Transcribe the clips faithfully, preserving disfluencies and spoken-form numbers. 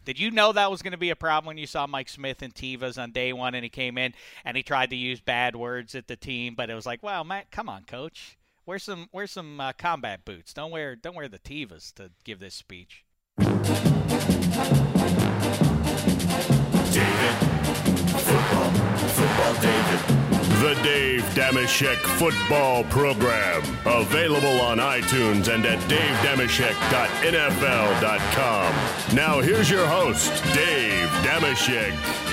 Did you know that was going to be a problem when you saw Mike Smith and Tevas on day one and he came in and he tried to use bad words at the team, but it was like, well, Matt, come on, coach. Wear some wear some uh, combat boots. Don't wear don't wear the Tevas to give this speech. David. Football. Football David. The Dave Dameshek Football Program. Available on iTunes and at dave dameshek dot n f l dot com. Now here's your host, Dave Dameshek.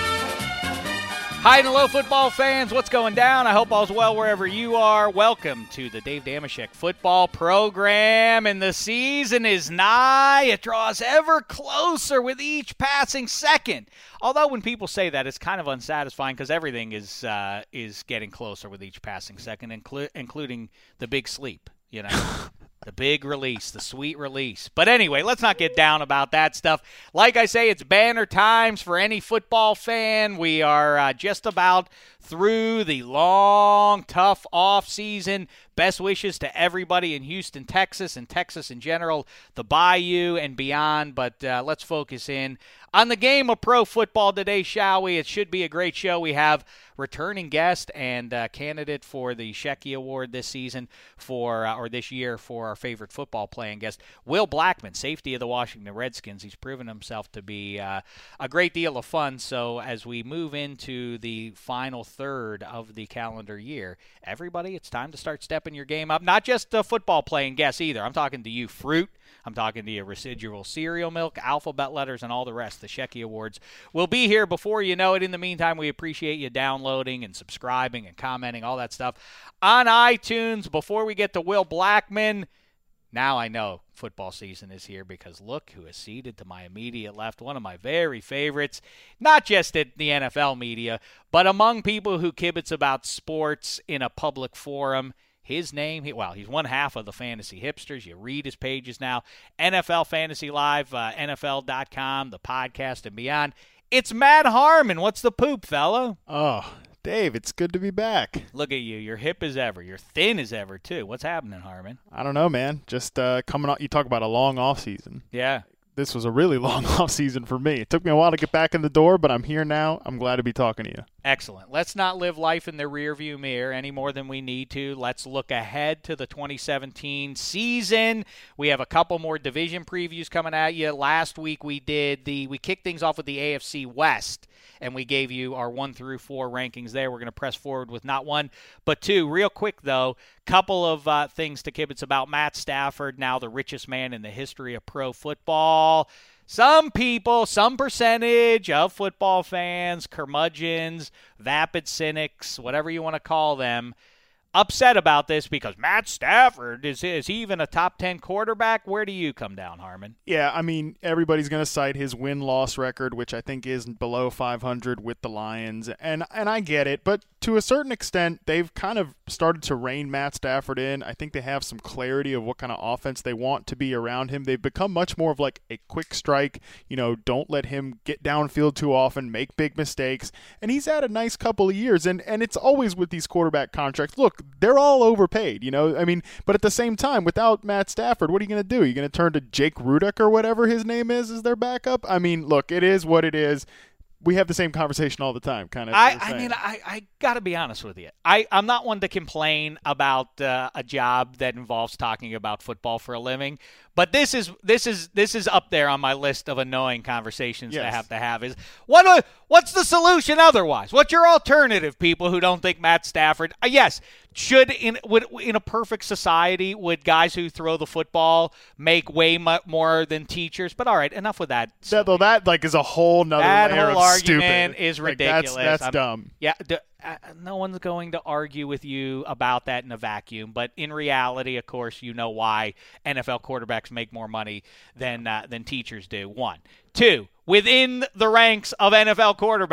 Hi and hello, football fans. What's going down? I hope all's well wherever you are. Welcome to the Dave Dameshek Football Program. And the season is nigh. It draws ever closer with each passing second. Although when people say that, it's kind of unsatisfying because everything is uh, is getting closer with each passing second, inclu- including the big sleep, you know. The big release, the sweet release. But anyway, let's not get down about that stuff. Like I say, it's banner times for any football fan. We are uh, just about through the long, tough off season. Best wishes to everybody in Houston, Texas, and Texas in general, the Bayou and beyond. But uh, let's focus in on the game of pro football today, shall we? It should be a great show. We have returning guest and uh, candidate for the Shecky Award this season for uh, or this year for our favorite football playing guest, Will Blackmon, safety of the Washington Redskins. He's proven himself to be uh, a great deal of fun. So as we move into the final third of the calendar year, everybody, it's time to start stepping your game up. Not just the football playing guests either. I'm talking to you, Fruit. I'm talking to you, Residual Cereal Milk, Alphabet Letters, and all the rest. The Shecky Awards will be here before you know it. In the meantime, we appreciate you downloading and subscribing and commenting, all that stuff on iTunes. Before we get to Will Blackmon, now I know football season is here because look who is seated to my immediate left, one of my very favorites, not just at the N F L media, but among people who kibitz about sports in a public forum. His name, he, well, he's one half of the Fantasy Hipsters. You read his pages now. N F L Fantasy Live, uh, N F L dot com, the podcast, and beyond. It's Matt Harmon. What's the poop, fella? Oh, Dave, it's good to be back. Look at you. You're hip as ever. You're thin as ever, too. What's happening, Harmon? I don't know, man. Just uh, coming out. You talk about a long off season. Yeah. This was a really long off season for me. It took me a while to get back in the door, but I'm here now. I'm glad to be talking to you. Excellent. Let's not live life in the rearview mirror any more than we need to. Let's look ahead to the twenty seventeen season. We have a couple more division previews coming at you. Last week we did the we kicked things off with the A F C West, and we gave you our one through four rankings there. We're going to press forward with not one, but two. Real quick, though, couple of uh, things to kibitz about Matt Stafford, now the richest man in the history of pro football. Some people, some percentage of football fans, curmudgeons, vapid cynics, whatever you want to call them, upset about this because Matt Stafford, is, is he even a top ten quarterback? Where do you come down, Harmon? Yeah, I mean, everybody's going to cite his win-loss record, which I think is below five hundred with the Lions, and and I get it, but to a certain extent, they've kind of started to rein Matt Stafford in. I think they have some clarity of what kind of offense they want to be around him. They've become much more of like a quick strike, you know, don't let him get downfield too often, make big mistakes, and he's had a nice couple of years, and, and it's always with these quarterback contracts. Look, they're all overpaid, you know, I mean, but at the same time, without Matt Stafford, what are you going to do? You're going to turn to Jake Rudock or whatever his name is as their backup? I mean, look, it is what it is. We have the same conversation all the time, kind of. I, I mean, I, I got to be honest with you. I, I'm not one to complain about uh, a job that involves talking about football for a living, but this is this is this is up there on my list of annoying conversations Yes. to have to have. Is what uh, what's the solution otherwise? What's your alternative? People who don't think Matt Stafford, uh, yes, should in would in a perfect society would guys who throw the football make way mu- more than teachers? But all right, enough with that. That, well, that like is a whole nother That layer whole of argument stupid. is Like, ridiculous. that's that's I'm- dumb. Yeah, d- uh, no one's going to argue with you about that in a vacuum. But in reality, of course, you know why N F L quarterbacks make more money than uh, than teachers do. One, two. Within the ranks of N F L quarterbacks,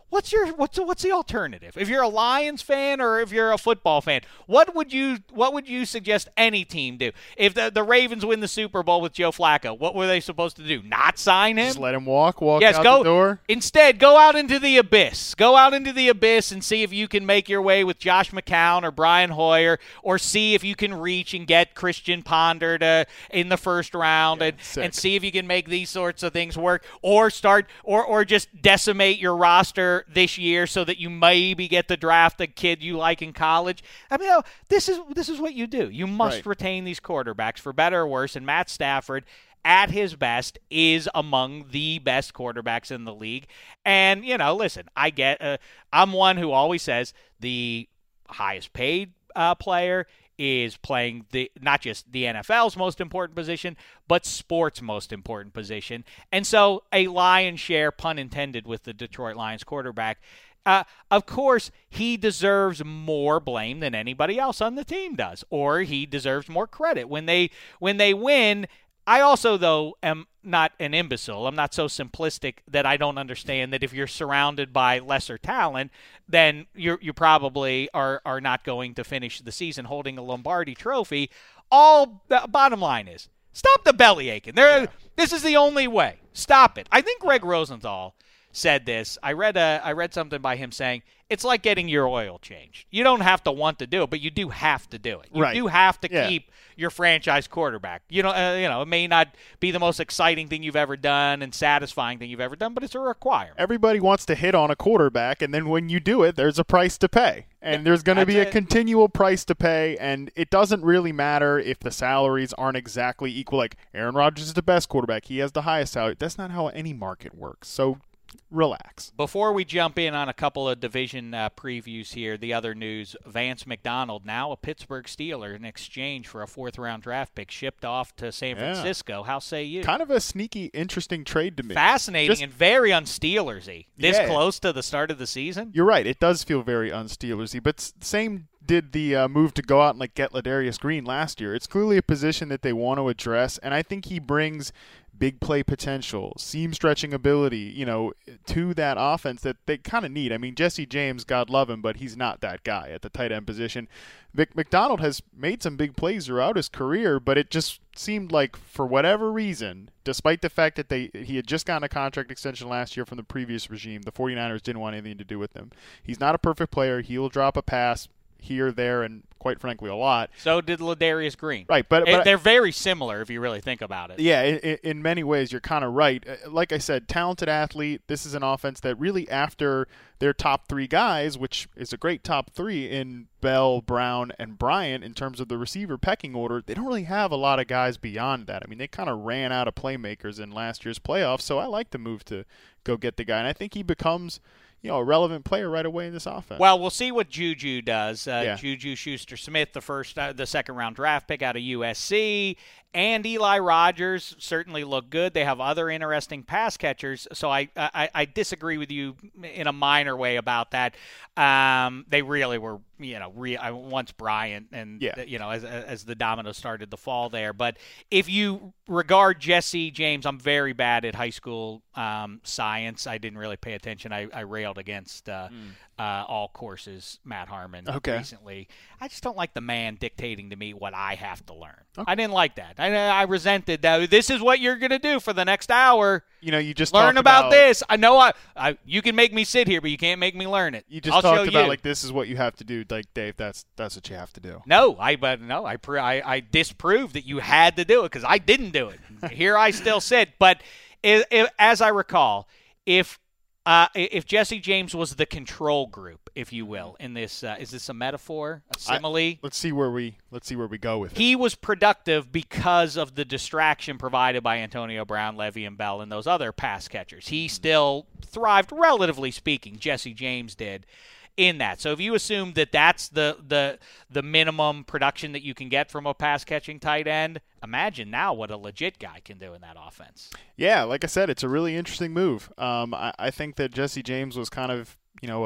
What's your what's what's the alternative? If you're a Lions fan or if you're a football fan, what would you what would you suggest any team do? If the the Ravens win the Super Bowl with Joe Flacco, what were they supposed to do? Not sign him? Just let him walk, walk yes, out go, the door? Instead, go out into the abyss. Go out into the abyss and see if you can make your way with Josh McCown or Brian Hoyer, or see if you can reach and get Christian Ponder to, in the first round, Yeah, and, sick. and see if you can make these sorts of things work, or start or, or just decimate your roster this year so that you maybe get to draft a kid you like in college. I mean, you know, this is this is what you do. You must Right. retain these quarterbacks for better or worse, and Matt Stafford, at his best, is among the best quarterbacks in the league. And, you know, listen, I get uh, I'm one who always says the highest paid uh, player is playing the not just the N F L's most important position, but sports' most important position. And so a lion's share, pun intended, with the Detroit Lions quarterback. Uh, of course, he deserves more blame than anybody else on the team does, or he deserves more credit. When they when they win, I also, though, am not an imbecile. I'm not so simplistic that I don't understand that if you're surrounded by lesser talent, then you're, you probably are, are not going to finish the season holding a Lombardi trophy. All the bottom line is, stop the belly aching. There, yeah. This is the only way. Stop it. I think Greg Rosenthal said this. I read a, I read something by him saying, it's like getting your oil changed. You don't have to want to do it, but you do have to do it. You right. do have to yeah. keep your franchise quarterback. You know, uh, you know, it may not be the most exciting thing you've ever done and satisfying thing you've ever done, but it's a requirement. Everybody wants to hit on a quarterback, and then when you do it, there's a price to pay. And yeah, there's going to be a it. continual price to pay, and it doesn't really matter if the salaries aren't exactly equal. Like, Aaron Rodgers is the best quarterback. He has the highest salary. That's not how any market works. So relax. Before we jump in on a couple of division uh, previews here, the other news, Vance McDonald, now a Pittsburgh Steeler, in exchange for a fourth-round draft pick, shipped off to San yeah. Francisco. How say you? Kind of a sneaky, interesting trade to me. Fascinating Just, and very un-Steelersy. This yeah. close to the start of the season? You're right. It does feel very un-Steelersy, but same did the uh, move to go out and like get Ladarius Green last year. It's clearly a position that they want to address, and I think he brings big play potential, seam stretching ability, you know, to that offense that they kind of need. I mean, Jesse James, God love him, but he's not that guy at the tight end position. Vic McDonald has made some big plays throughout his career, but it just seemed like for whatever reason, despite the fact that they he had just gotten a contract extension last year from the previous regime, the 49ers didn't want anything to do with him. He's not a perfect player. He'll drop a pass here, there, and quite frankly a lot. So did Ladarius Green. Right, but, but they're very similar if you really think about it. Yeah, in, in many ways you're kind of right. Like I said, talented athlete. This is an offense that really, after their top three guys, which is a great top three in Bell, Brown, and Bryant in terms of the receiver pecking order, they don't really have a lot of guys beyond that. I mean, they kind of ran out of playmakers in last year's playoffs, so I like the move to go get the guy, and I think he becomes, you know, a relevant player right away in this offense. Well, we'll see what Juju does. Uh, yeah. Juju Schuster-Smith, the first, uh, the second-round draft pick out of U S C, and Eli Rogers certainly look good. They have other interesting pass catchers, so I I, I disagree with you in a minor way about that. Um, they really were, you know, re- once Bryant and, yeah. you know, as as the dominoes started to fall there. But if you regard Jesse James, I'm very bad at high school um, science. I didn't really pay attention. I, I railed against uh, mm. uh, all courses Matt Harmon okay. recently. I just don't like the man dictating to me what I have to learn. Okay. I didn't like that. I, I resented that. This is what you're going to do for the next hour. You know, you just learn about, about this. I know I, I. You can make me sit here, but you can't make me learn it. You just I'll talked show about you. Like this is what you have to do. Like Dave, that's that's what you have to do. No, I but no, I I, I disproved that you had to do it because I didn't do it. Here I still sit. But if, if, as I recall, if uh, if Jesse James was the control group, if you will, in this, uh, is this a metaphor, a simile? I, let's see where we let's see where we go with it. He was productive because of the distraction provided by Antonio Brown, Le'Veon Bell, and those other pass catchers. He still thrived, relatively speaking. Jesse James did in that. So if you assume that that's the the the minimum production that you can get from a pass catching tight end, imagine now what a legit guy can do in that offense. Yeah, like I said, it's a really interesting move. Um, I, I think that Jesse James was kind of, you know, a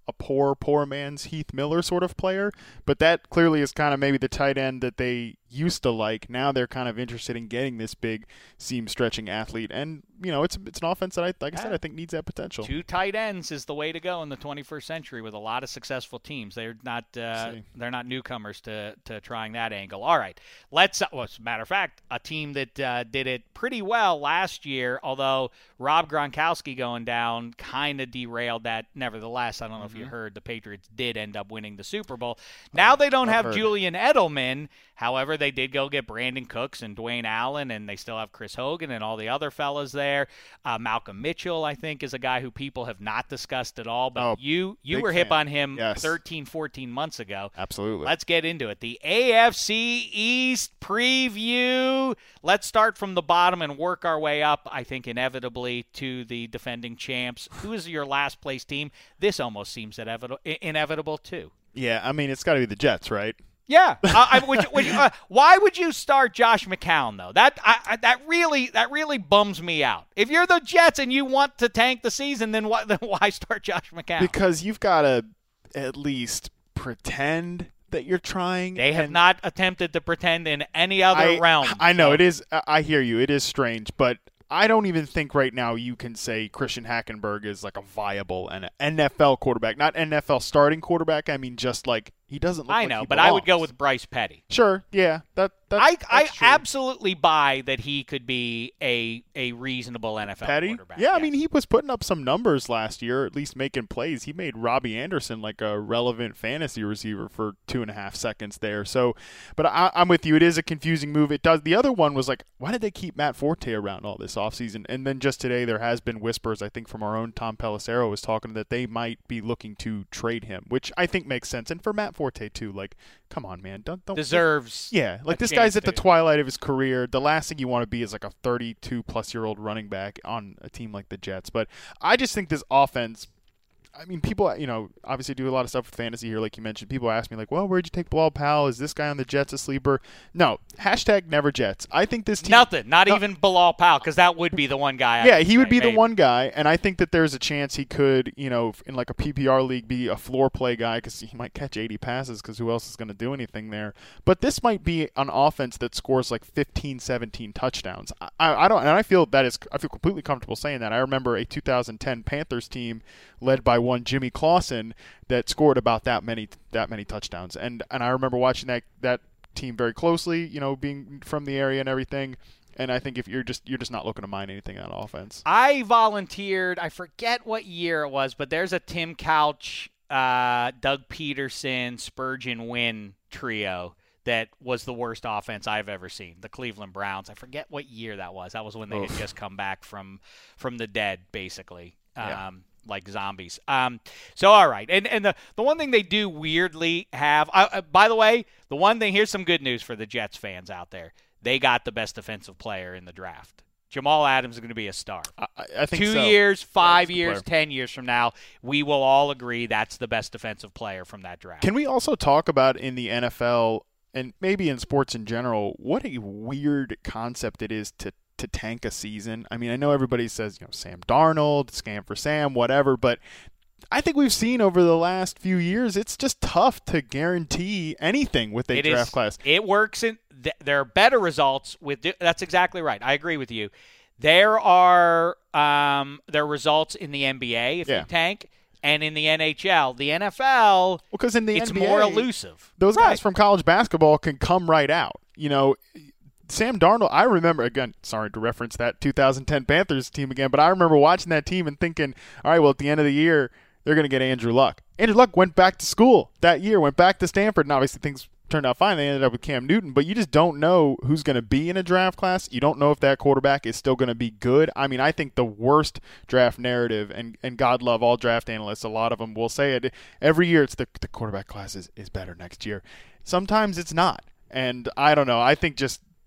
a poor, poor man's Heath Miller sort of player, but that clearly is kind of maybe the tight end that they used to like. Now they're kind of interested in getting this big seam-stretching athlete, and you know, it's it's an offense that, I like I said, I think needs that potential. Two tight ends is the way to go in the twenty-first century with a lot of successful teams. They're not uh, they're not newcomers to, to trying that angle. All right, let's. Well, as a matter of fact, a team that uh, did it pretty well last year, although Rob Gronkowski going down kind of derailed that. Nevertheless, I don't know mm-hmm. if you heard, the Patriots did end up winning the Super Bowl. Now they don't I've have heard. Julian Edelman. However, they did go get Brandon Cooks and Dwayne Allen, and they still have Chris Hogan and all the other fellas there. Uh, Malcolm Mitchell, I think, is a guy who people have not discussed at all, but oh, you you were fan. hip on him yes. thirteen, fourteen months ago. Absolutely. Let's get into it. The A F C East preview. Let's start from the bottom and work our way up, I think, inevitably to the defending champs. Who is your last place team? This almost seems inevitable, inevitable too. Yeah, I mean, it's got to be the Jets, right? Yeah. uh, I, would, would you, uh, why would you start Josh McCown though? That I, I, that really that really bums me out. If you're the Jets and you want to tank the season, then what? Then why start Josh McCown? Because you've got to at least pretend that you're trying. They have and not attempted to pretend in any other I, realm. I know so. it is. I hear you. It is strange, but I don't even think right now you can say Christian Hackenberg is like a viable and N F L quarterback, not N F L starting quarterback. I mean, just like he doesn't look I like know, he but belongs. I would go with Bryce Petty. Sure, yeah, that that's, I that's I true. absolutely buy that he could be a a reasonable N F L Petty? quarterback. Yeah, yes. I mean, he was putting up some numbers last year, at least making plays. He made Robbie Anderson like a relevant fantasy receiver for two and a half seconds there. So, but I, I'm with you. It is a confusing move. It does. The other one was like, why did they keep Matt Forte around all this offseason? And then just today, there has been whispers, I think, from our own Tom Pelissero was talking that they might be looking to trade him, which I think makes sense. And for Matt Forte too, like, come on, man, don't don't deserves. Yeah, like this chance guy's at to. the twilight of his career. The last thing you want to be is like a thirty-two plus year old running back on a team like the Jets. But I just think this offense, I mean, people, you know, obviously do a lot of stuff with fantasy here, like you mentioned. People ask me, like, well, where'd you take Bilal Powell? Is this guy on the Jets a sleeper? No. Hashtag never Jets. I think this team. Nothing. Not no, even Bilal Powell, because that would be the one guy. I yeah, would he would say, be maybe. the one guy, and I think that there's a chance he could, you know, in like a P P R league, be a floor play guy because he might catch eighty passes because who else is going to do anything there? But this might be an offense that scores like fifteen, seventeen touchdowns. I, I don't, and I feel that is, I feel completely comfortable saying that. I remember a two thousand ten Panthers team led by one Jimmy Clausen that scored about that many that many touchdowns, and and I remember watching that that team very closely, you know, being from the area and everything. And I think if you're just you're just not looking to mine anything on offense. I volunteered. I forget what year it was, but there's a Tim Couch, uh, Doug Peterson, Spurgeon Wynn trio that was the worst offense I've ever seen. The Cleveland Browns. I forget what year that was. That was when they Oof. had just come back from from the dead, basically. Yeah. Um, like zombies. Um, so, all right. And and the, the one thing they do weirdly have, uh, uh, by the way, the one thing, here's some good news for the Jets fans out there. They got the best defensive player in the draft. Jamal Adams is going to be a star. I, I think Two so. years, five yeah, years, ten years from now, we will all agree that's the best defensive player from that draft. Can we also talk about in the N F L and maybe in sports in general, what a weird concept it is to to tank a season? I mean, I know everybody says, you know, Sam Darnold, scam for Sam, whatever, but I think we've seen over the last few years, it's just tough to guarantee anything with a it draft is, class. It works in th- there are better results with that's exactly right. I agree with you. There are um, there are results in the N B A if yeah. you tank. And in the N H L, the N F L, because in the it's N B A, more elusive. Those right. guys from college basketball can come right out. You know, Sam Darnold, I remember, again, sorry to reference that two thousand ten Panthers team again, but I remember watching that team and thinking, all right, well, at the end of the year, they're going to get Andrew Luck. Andrew Luck went back to school that year, went back to Stanford, and obviously things turned out fine. They ended up with Cam Newton, but you just don't know who's going to be in a draft class. You don't know if that quarterback is still going to be good. I mean, I think the worst draft narrative, and, and God love all draft analysts, a lot of them will say it every year, it's the, the quarterback class is, is better next year. Sometimes it's not. And I don't know. I think just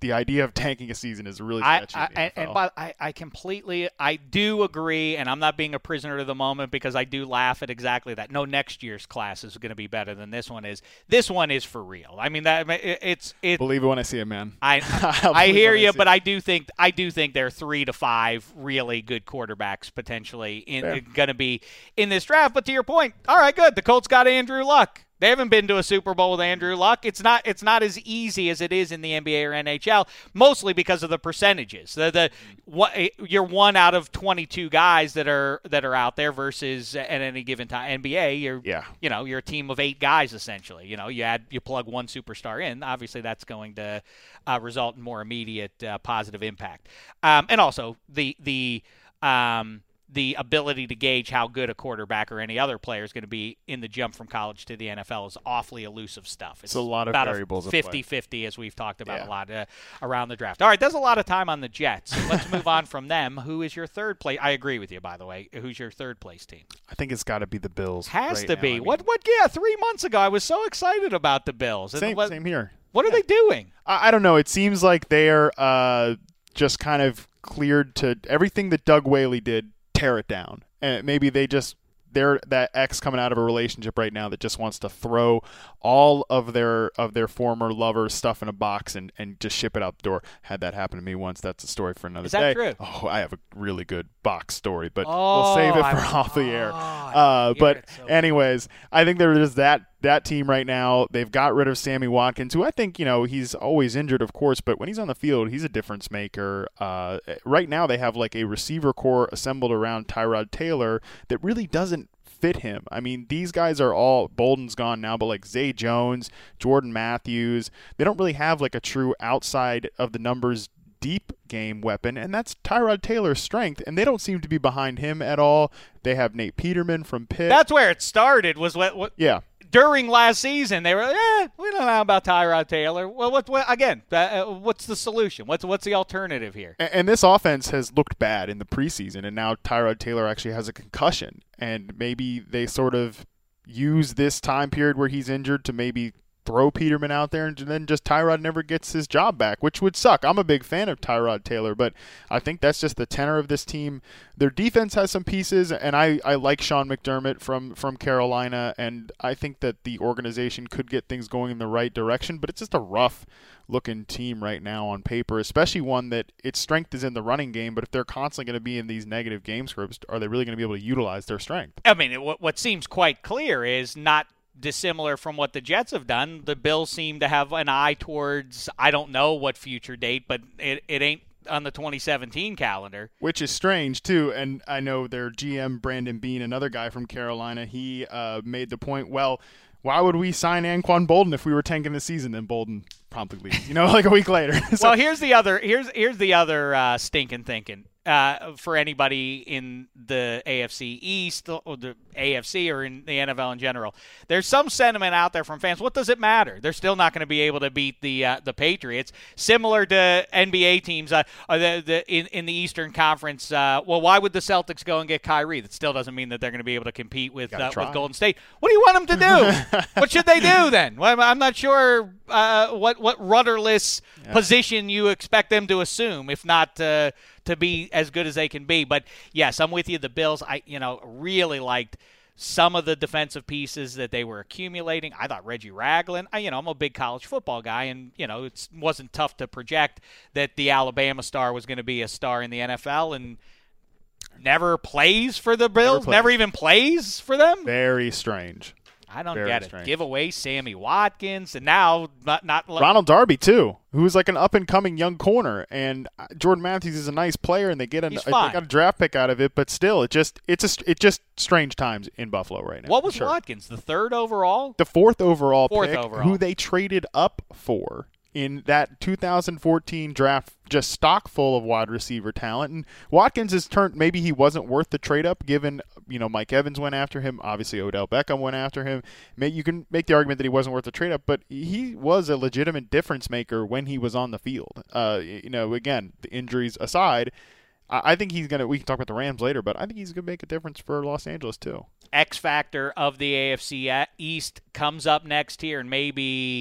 the idea of tanking a season is really I, sketchy. I, and, and by, I, I completely, I do agree, and I'm not being a prisoner of the moment because I do laugh at exactly that. No, next year's class is going to be better than this one is. This one is for real. I mean, that it, it's it. Believe it when I see it, man. I I hear you, but I do think I do think there are three to five really good quarterbacks potentially in going to be in this draft. But to your point, all right, good. The Colts got Andrew Luck. They haven't been to a Super Bowl with Andrew Luck. It's not it's not as easy as it is in the N B A or N H L, mostly because of the percentages. The the what you're one out of twenty-two guys that are that are out there versus at any given time N B A. You're yeah. you know you're a team of eight guys essentially. You know you add you plug one superstar in. Obviously that's going to uh, result in more immediate uh, positive impact. Um, and also the the um, the ability to gauge how good a quarterback or any other player is going to be in the jump from college to the N F L is awfully elusive stuff. It's, it's a lot of about variables. fifty-fifty, as we've talked about yeah. a lot uh, around the draft. All right, there's a lot of time on the Jets. Let's move on from them. Who is your third place? I agree with you, by the way. Who's your third place team? I think it's got to be the Bills. Has right to now. be. I mean, what? What? Yeah, three months ago, I was so excited about the Bills. Same, what, same here. What are yeah. they doing? I, I don't know. It seems like they're uh, just kind of cleared to everything that Doug Whaley did, tear it down. And maybe they just they're that ex coming out of a relationship right now that just wants to throw all of their of their former lovers stuff in a box and, and just ship it out the door. Had that happen to me once. That's a story for another Is that day. true? Oh, I have a really good box story, but Oh, we'll save it for I- off the air. oh, I Uh, hear but it so anyways, I think there is that that team right now. They've got rid of Sammy Watkins, who I think, you know, he's always injured, of course, but when he's on the field, he's a difference maker. Uh, right now, they have like a receiver core assembled around Tyrod Taylor that really doesn't fit him. I mean, these guys are all, Bolden's gone now, but like Zay Jones, Jordan Matthews, they don't really have like a true outside of the numbers deep game weapon, and that's Tyrod Taylor's strength, and they don't seem to be behind him at all. They have Nate Peterman from Pitt. That's where it started. Was what? what yeah. During last season, they were like, eh, we don't know about Tyrod Taylor. Well, what, what again, uh, what's the solution? What's what's the alternative here? And, and this offense has looked bad in the preseason, and now Tyrod Taylor actually has a concussion, and maybe they sort of use this time period where he's injured to maybe throw Peterman out there, and then just Tyrod never gets his job back, which would suck. I'm a big fan of Tyrod Taylor, but I think that's just the tenor of this team. Their defense has some pieces, and I, I like Sean McDermott from, from Carolina, and I think that the organization could get things going in the right direction, but it's just a rough-looking team right now on paper, especially one that its strength is in the running game, but if they're constantly going to be in these negative game scripts, are they really going to be able to utilize their strength? I mean, what, what seems quite clear is not dissimilar from what the Jets have done. The Bills seem to have an eye towards, I don't know what future date, but it, it ain't on the twenty seventeen calendar. Which is strange, too. And I know their G M, Brandon Beane, another guy from Carolina, he uh, made the point, well, why would we sign Anquan Bolden if we were tanking the season? Then Bolden promptly leaves, you know, like a week later. So, well, here's the other here's here's the other uh, stinking thinking. Uh, for anybody in the A F C East or the A F C or in the N F L in general, there's some sentiment out there from fans. What does it matter? They're still not going to be able to beat the uh, the Patriots. Similar to N B A teams uh, the, the, in, in the Eastern Conference. Uh, well, why would the Celtics go and get Kyrie? That still doesn't mean that they're going to be able to compete with uh, with Golden State. What do you want them to do? What should they do then? Well, I'm not sure uh, what, what rudderless yeah. position you expect them to assume, if not uh, to be as good as they can be. But yes, I'm with you. The Bills, I you know really liked some of the defensive pieces that they were accumulating. I thought Reggie Ragland, I, you know, I'm a big college football guy, and you know it wasn't tough to project that the Alabama star was going to be a star in the N F L, and never plays for the Bills, never, never even plays for them. Very strange. I don't Very get it. strange. Give away Sammy Watkins, and now not not Ronald Darby too, who's like an up and coming young corner, and Jordan Matthews is a nice player, and they get a they got a draft pick out of it, but still, it just it's a it just strange times in Buffalo right now. What was sure. Watkins? The third overall, the fourth overall fourth pick, overall. who they traded up for in that two thousand fourteen draft, just stock full of wide receiver talent. And Watkins has turned, maybe he wasn't worth the trade up given, you know, Mike Evans went after him. Obviously, Odell Beckham went after him. You can make the argument that he wasn't worth the trade up, but he was a legitimate difference maker when he was on the field. Uh, you know, again, the injuries aside, I think he's going to, we can talk about the Rams later, but I think he's going to make a difference for Los Angeles too. X factor of the A F C East comes up next here, and maybe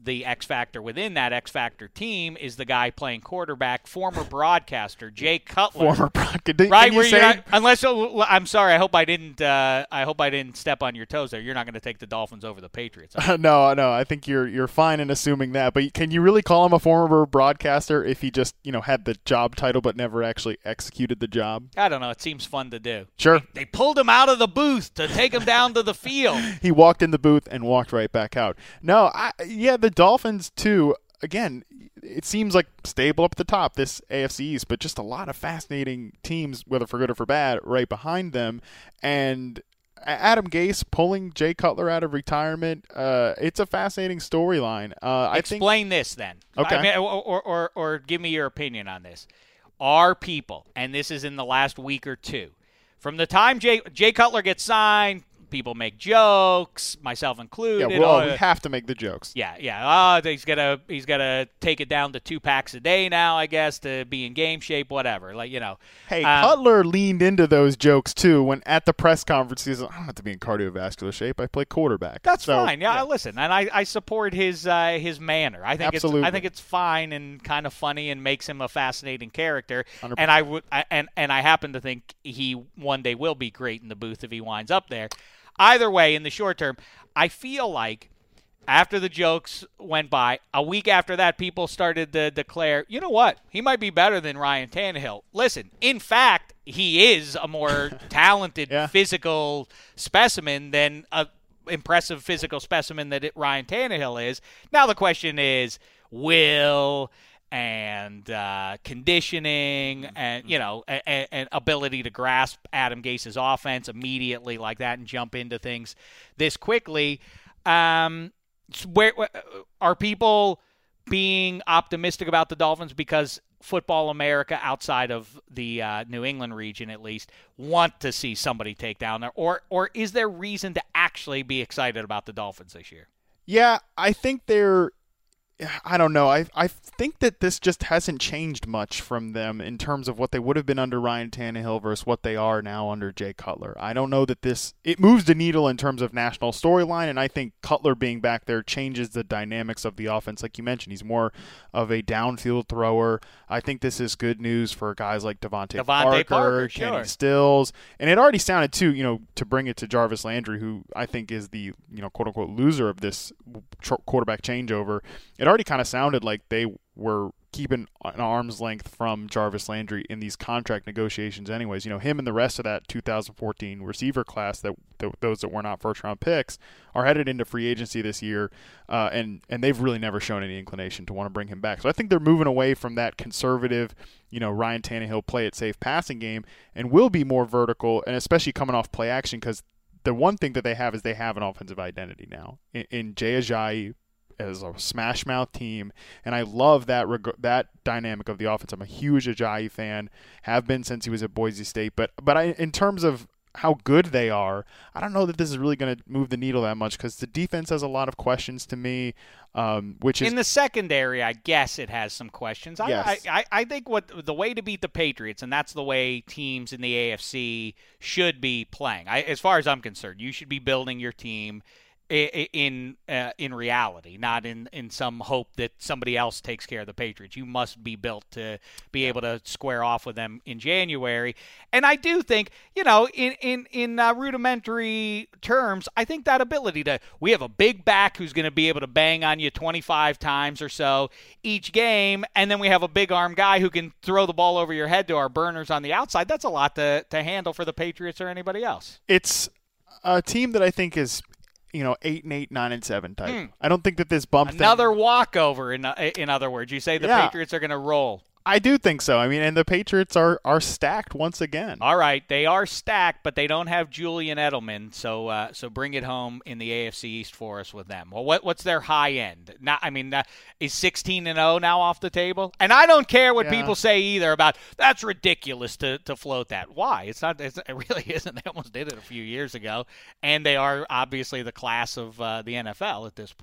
the X factor within that X factor team is the guy playing quarterback, former broadcaster Jay Cutler. Former broadcaster, right? Can Where you you're say, not, unless I'm sorry, I hope I didn't. Uh, I hope I didn't step on your toes there. You're not going to take the Dolphins over the Patriots. Uh, no, no, I think you're you're fine in assuming that. But can you really call him a former broadcaster if he just you know had the job title but never actually executed the job? I don't know. It seems fun to do. Sure. They, they pulled him out of the booth to take him down to the field. He walked in the booth and walked right back out. No, I, yeah, the Dolphins too. Again, it seems like stable up at the top, this A F C East, but just a lot of fascinating teams, whether for good or for bad, right behind them. And Adam Gase pulling Jay Cutler out of retirement, uh, it's a fascinating storyline. Uh, I Explain think, this then. Okay. I mean, or, or, or, or give me your opinion on this. Are people, and this is in the last week or two, from the time Jay, Jay Cutler gets signed, people make jokes, myself included. Yeah, well, oh, we have to make the jokes. Yeah, yeah. Oh, he's gonna he's gonna take it down to two packs a day now, I guess, to be in game shape, whatever. Like you know. Hey, um, Cutler leaned into those jokes too when at the press conference he said, "I don't have to be in cardiovascular shape. I play quarterback." That's so, fine. Yeah, yeah, listen, and I, I support his uh, his manner. I think Absolutely. it's I think it's fine and kind of funny and makes him a fascinating character. one hundred percent. And I would I, and and I happen to think he one day will be great in the booth if he winds up there. Either way, in the short term, I feel like after the jokes went by, a week after that, people started to declare, you know what, he might be better than Ryan Tannehill. Listen, in fact, he is a more talented yeah. physical specimen than a impressive physical specimen that it, Ryan Tannehill is. Now the question is, will and uh, conditioning and, you know, and, and ability to grasp Adam Gase's offense immediately like that and jump into things this quickly. Um, where, where are people being optimistic about the Dolphins because Football America, outside of the uh, New England region at least, want to see somebody take down there? Or, or is there reason to actually be excited about the Dolphins this year? Yeah, I think they're I don't know. I I think that this just hasn't changed much from them in terms of what they would have been under Ryan Tannehill versus what they are now under Jay Cutler. I don't know that this – it moves the needle in terms of national storyline, and I think Cutler being back there changes the dynamics of the offense. Like you mentioned, he's more of a downfield thrower. I think this is good news for guys like Devontae, Devontae Parker, Parker, Kenny sure. Stills. And it already sounded, too, you know, to bring it to Jarvis Landry, who I think is the, you know, quote-unquote loser of this quarterback changeover. It already kind of sounded like they were keeping an arm's length from Jarvis Landry in these contract negotiations anyways. You know, him and the rest of that two thousand fourteen receiver class, that, that those that were not first-round picks, are headed into free agency this year, uh, and, and they've really never shown any inclination to want to bring him back. So I think they're moving away from that conservative, you know, Ryan Tannehill play-it-safe passing game and will be more vertical, and especially coming off play action, because the one thing that they have is they have an offensive identity now in, in Jay Ajayi as a smash mouth team, and I love that reg- that dynamic of the offense. I'm a huge Ajayi fan, have been since he was at Boise State, but but I, in terms of how good they are, I don't know that this is really going to move the needle that much, because the defense has a lot of questions to me, um, which is in the secondary. I guess it has some questions. I, Yes. I, I, I think what the way to beat the Patriots, and that's the way teams in the A F C should be playing. I, as far as I'm concerned, you should be building your team in uh, in reality, not in, in some hope that somebody else takes care of the Patriots. You must be built to be able to square off with them in January. And I do think, you know, in in in uh, rudimentary terms, I think that ability to we have a big back who's going to be able to bang on you twenty-five times or so each game, and then we have a big arm guy who can throw the ball over your head to our burners on the outside. That's a lot to to handle for the Patriots or anybody else. it's a team that I think is, you know, eight and eight, nine and seven type. Hmm. I don't think that this bump Another thing, walkover, in in other words. You say the Yeah. Patriots are going to roll. I do think so. I mean, and the Patriots are are stacked once again. All right, they are stacked, but they don't have Julian Edelman, so uh, so bring it home in the A F C East for us with them. Well, what what's their high end? Not, I mean, uh, is sixteen and oh now off the table? And I don't care what Yeah. people say either about that's ridiculous to, to float that. Why? It's not. It's, it really isn't. They almost did it a few years ago, and they are obviously the class of uh, the N F L at this point.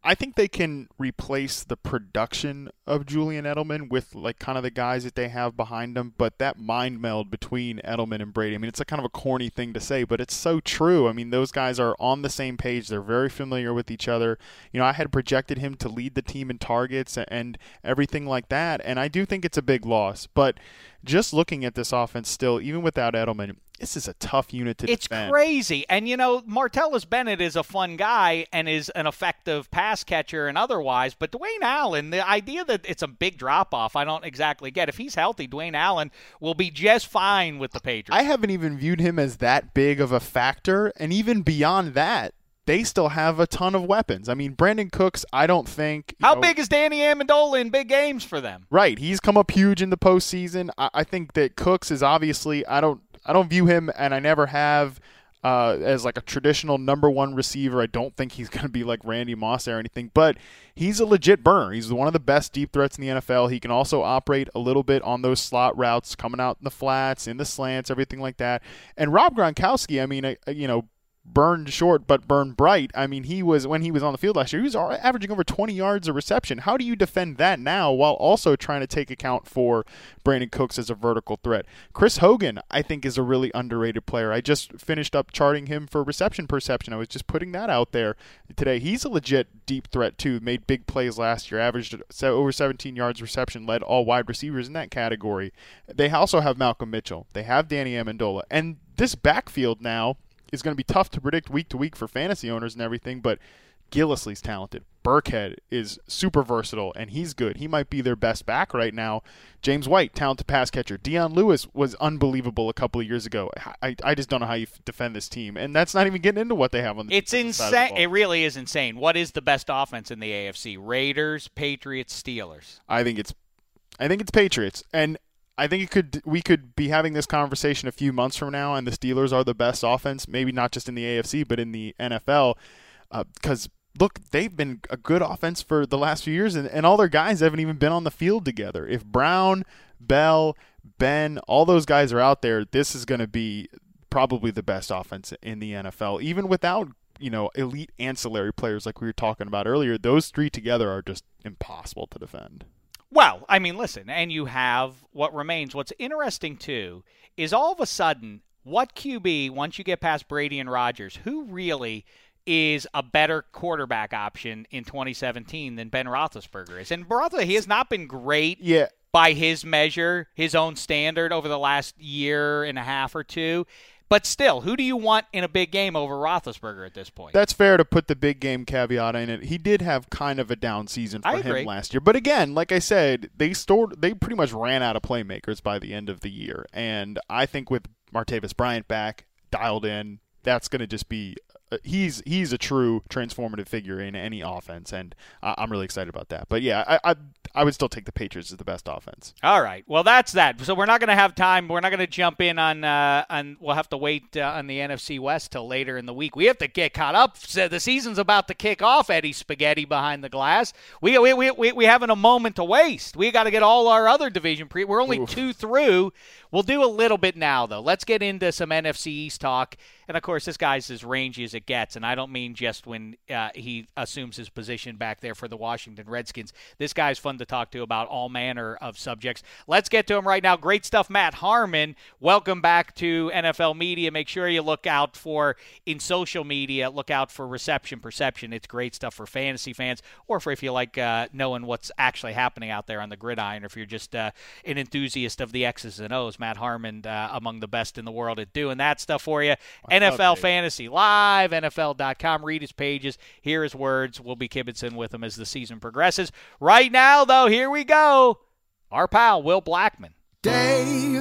I think they can replace the production of Julian Edelman with like kind of the guys that they have behind them, but that mind meld between Edelman and Brady, I mean, it's a kind of a corny thing to say, but it's so true. I mean, those guys are on the same page. They're very familiar with each other. You know, I had projected him to lead the team in targets and everything like that, and I do think it's a big loss. But just looking at this offense still, even without Edelman, this is a tough unit to it's defend. It's crazy. And, you know, Martellus Bennett is a fun guy and is an effective pass catcher and otherwise. But Dwayne Allen, the idea that it's a big drop-off, I don't exactly get. If he's healthy, Dwayne Allen will be just fine with the Patriots. I haven't even viewed him as that big of a factor. And even beyond that, they still have a ton of weapons. I mean, Brandon Cooks, I don't think... How know, big is Danny Amendola in big games for them? Right. He's come up huge in the postseason. I, I think that Cooks is obviously... I don't I don't view him, and I never have, uh, as like a traditional number one receiver. I don't think he's going to be like Randy Moss or anything, but he's a legit burner. He's one of the best deep threats in the N F L. He can also operate a little bit on those slot routes, coming out in the flats, in the slants, everything like that. And Rob Gronkowski, I mean, uh, you know, burned short but burned bright. I mean, he was when he was on the field last year, he was averaging over twenty yards a reception. How do you defend that now while also trying to take account for Brandon Cooks as a vertical threat? Chris Hogan, I think, is a really underrated player. I just finished up charting him for reception perception. I was just putting that out there today. He's a legit deep threat too. Made big plays last year, averaged over seventeen yards reception, led all wide receivers in that category. They also have Malcolm Mitchell. They have Danny Amendola. And this backfield now is going to be tough to predict week to week for fantasy owners and everything, but Gillislee's talented. Burkhead is super versatile, and he's good. He might be their best back right now. James White, talented pass catcher. Dion Lewis was unbelievable a couple of years ago. I, I just don't know how you defend this team, and that's not even getting into what they have on the It's insane. It really is insane. What is the best offense in the A F C? Raiders, Patriots, Steelers. I think it's, I think it's Patriots, and I think it could. We could be having this conversation a few months from now, and the Steelers are the best offense, maybe not just in the A F C, but in the N F L. Because, uh, look, they've been a good offense for the last few years, and, and all their guys haven't even been on the field together. If Brown, Bell, Ben, all those guys are out there, this is going to be probably the best offense in the N F L, even without, you know, elite ancillary players like we were talking about earlier. Those three together are just impossible to defend. Well, I mean, listen, and you have what remains. What's interesting, too, is all of a sudden, what Q B, once you get past Brady and Rodgers, who really is a better quarterback option in twenty seventeen than Ben Roethlisberger is? And Roethlisberger, he has not been great yeah. by his measure, his own standard over the last year and a half or two. But still, who do you want in a big game over Roethlisberger at this point? That's fair to put the big game caveat in it. He did have kind of a down season for I him agree. last year. But again, like I said, they stored they pretty much ran out of playmakers by the end of the year. And I think with Martavis Bryant back, dialed in, that's going to just be uh, he's he's a true transformative figure in any offense, and uh, I'm really excited about that. But yeah, I, I I would still take the Patriots as the best offense. All right, well that's that. So we're not going to have time. We're not going to jump in on uh, on. We'll have to wait uh, on the N F C West till later in the week. We have to get caught up. So the season's about to kick off. Eddie Spaghetti behind the glass. We we we we, we haven't a moment to waste. We got to get all our other division pre. We're only Oof. two through. We'll do a little bit now though. Let's get into some N F C East talk. And, of course, this guy's as rangy as it gets, and I don't mean just when uh, he assumes his position back there for the Washington Redskins. This guy's fun to talk to about all manner of subjects. Let's get to him right now. Great stuff, Matt Harmon. Welcome back to N F L Media. Make sure you look out for, in social media, look out for Reception Perception. It's great stuff for fantasy fans, or for if you like uh, knowing what's actually happening out there on the gridiron, or if you're just uh, an enthusiast of the X's and O's. Matt Harmon, uh, among the best in the world at doing that stuff for you. N F L Fantasy Live, N F L dot com. Read his pages, hear his words. We'll be kibitzing with him as the season progresses. Right now, though, here we go. Our pal, Will Blackman. Dave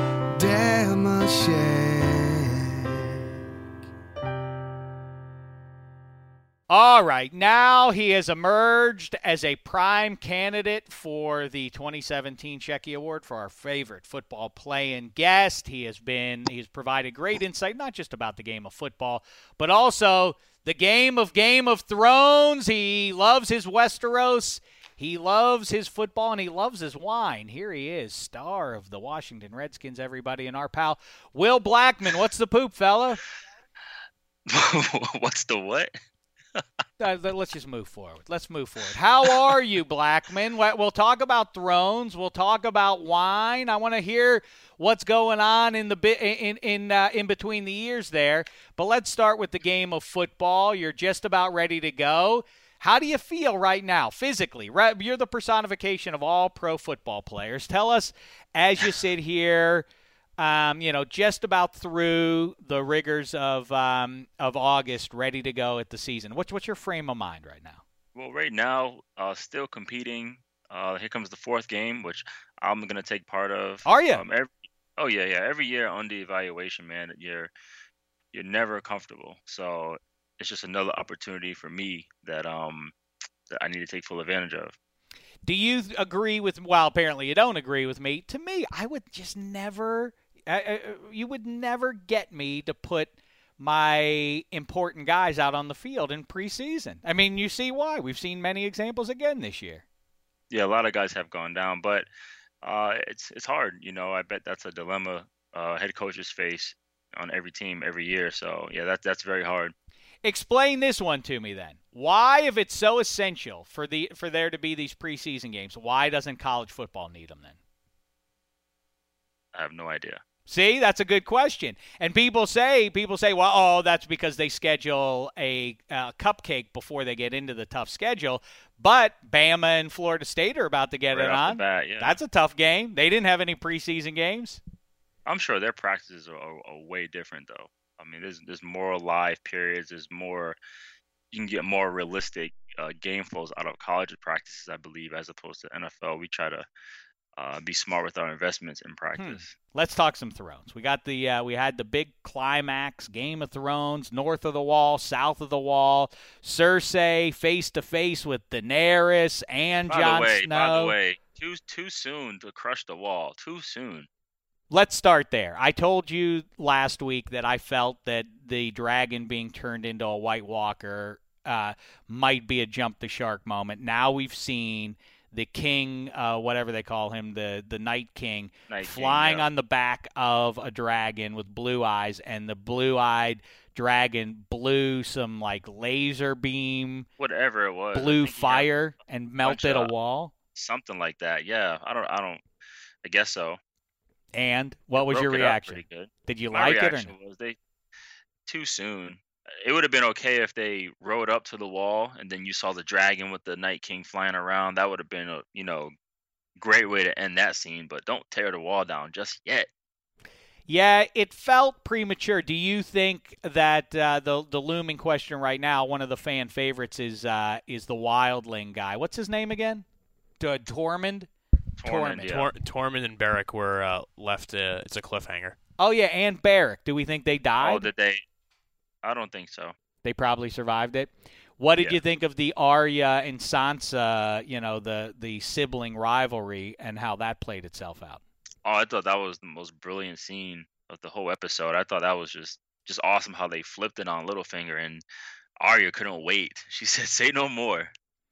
Dameshek. All right, now he has emerged as a prime candidate for the twenty seventeen Shecky Award for our favorite football playing guest. He has been, he's provided great insight, not just about the game of football, but also the game of Game of Thrones. He loves his Westeros. He loves his football, and he loves his wine. Here he is, star of the Washington Redskins, everybody, and our pal, Will Blackman. What's the poop, fella? What's the what? Uh, let's just move forward. Let's move forward. How are you, Blackman? We'll talk about thrones. We'll talk about wine. I want to hear what's going on in the bit in in uh, in between the years there. But let's start with the game of football. You're just about ready to go. How do you feel right now, physically? You're the personification of all pro football players. Tell us, as you sit here, Um, you know, just about through the rigors of um, of August, ready to go at the season. What's what's your frame of mind right now? Well, right now, uh, still competing. Uh, here comes the fourth game, which I'm gonna take part of. Are you? Um, every, oh yeah, yeah. Every year on the evaluation, man, you're you're never comfortable. So it's just another opportunity for me that um that I need to take full advantage of. Do you agree with? Well, apparently you don't agree with me. To me, I would just never. Uh, you would never get me to put my important guys out on the field in preseason. I mean, you see why. We've seen many examples again this year. Yeah, a lot of guys have gone down, but uh, it's it's hard. You know, I bet that's a dilemma uh, head coaches face on every team every year. So, yeah, that, that's very hard. Explain this one to me then. Why, if it's so essential for the for there to be these preseason games, why doesn't college football need them then? I have no idea. See, that's a good question. And people say, people say, well, oh, that's because they schedule a uh, cupcake before they get into the tough schedule. But Bama and Florida State are about to get right it off on. The bat, yeah. That's a tough game. They didn't have any preseason games. I'm sure their practices are, are, are way different, though. I mean, there's there's more live periods. There's more. You can get more realistic uh, game flows out of college practices, I believe, as opposed to N F L. We try to uh, be smart with our investments in practice. Hmm. Let's talk some Thrones. We got the uh, we had the big climax, Game of Thrones, north of the wall, south of the wall. Cersei face to face with Daenerys and by Jon the way, Snow. By the way, too too soon to crush the wall. Too soon. Let's start there. I told you last week that I felt that the dragon being turned into a White Walker uh, might be a jump the shark moment. Now we've seen the king, uh, whatever they call him, the, the Night King, Night flying King, yeah. on the back of a dragon with blue eyes, and the blue-eyed dragon blew some like laser beam, whatever it was, blew fire and melted a wall. Something like that. Yeah, I don't. I don't. I guess so. And what was your reaction? Did you My like it or reaction no? was they too soon. It would have been okay if they rode up to the wall and then you saw the dragon with the Night King flying around. That would have been a you know great way to end that scene. But don't tear the wall down just yet. Yeah, it felt premature. Do you think that uh, the the looming question right now, one of the fan favorites is uh, is the Wildling guy? What's his name again? D- Tormund. Tormund, yeah. Tor- Tormund and Beric were uh, left. Uh, it's a cliffhanger. Oh yeah, and Beric. Do we think they died? Oh, did they? I don't think so. They probably survived it. What did Yeah. you think of the Arya and Sansa? You know, the the sibling rivalry and how that played itself out. Oh, I thought that was the most brilliant scene of the whole episode. I thought that was just just awesome how they flipped it on Littlefinger, and Arya couldn't wait. She said, "Say no more."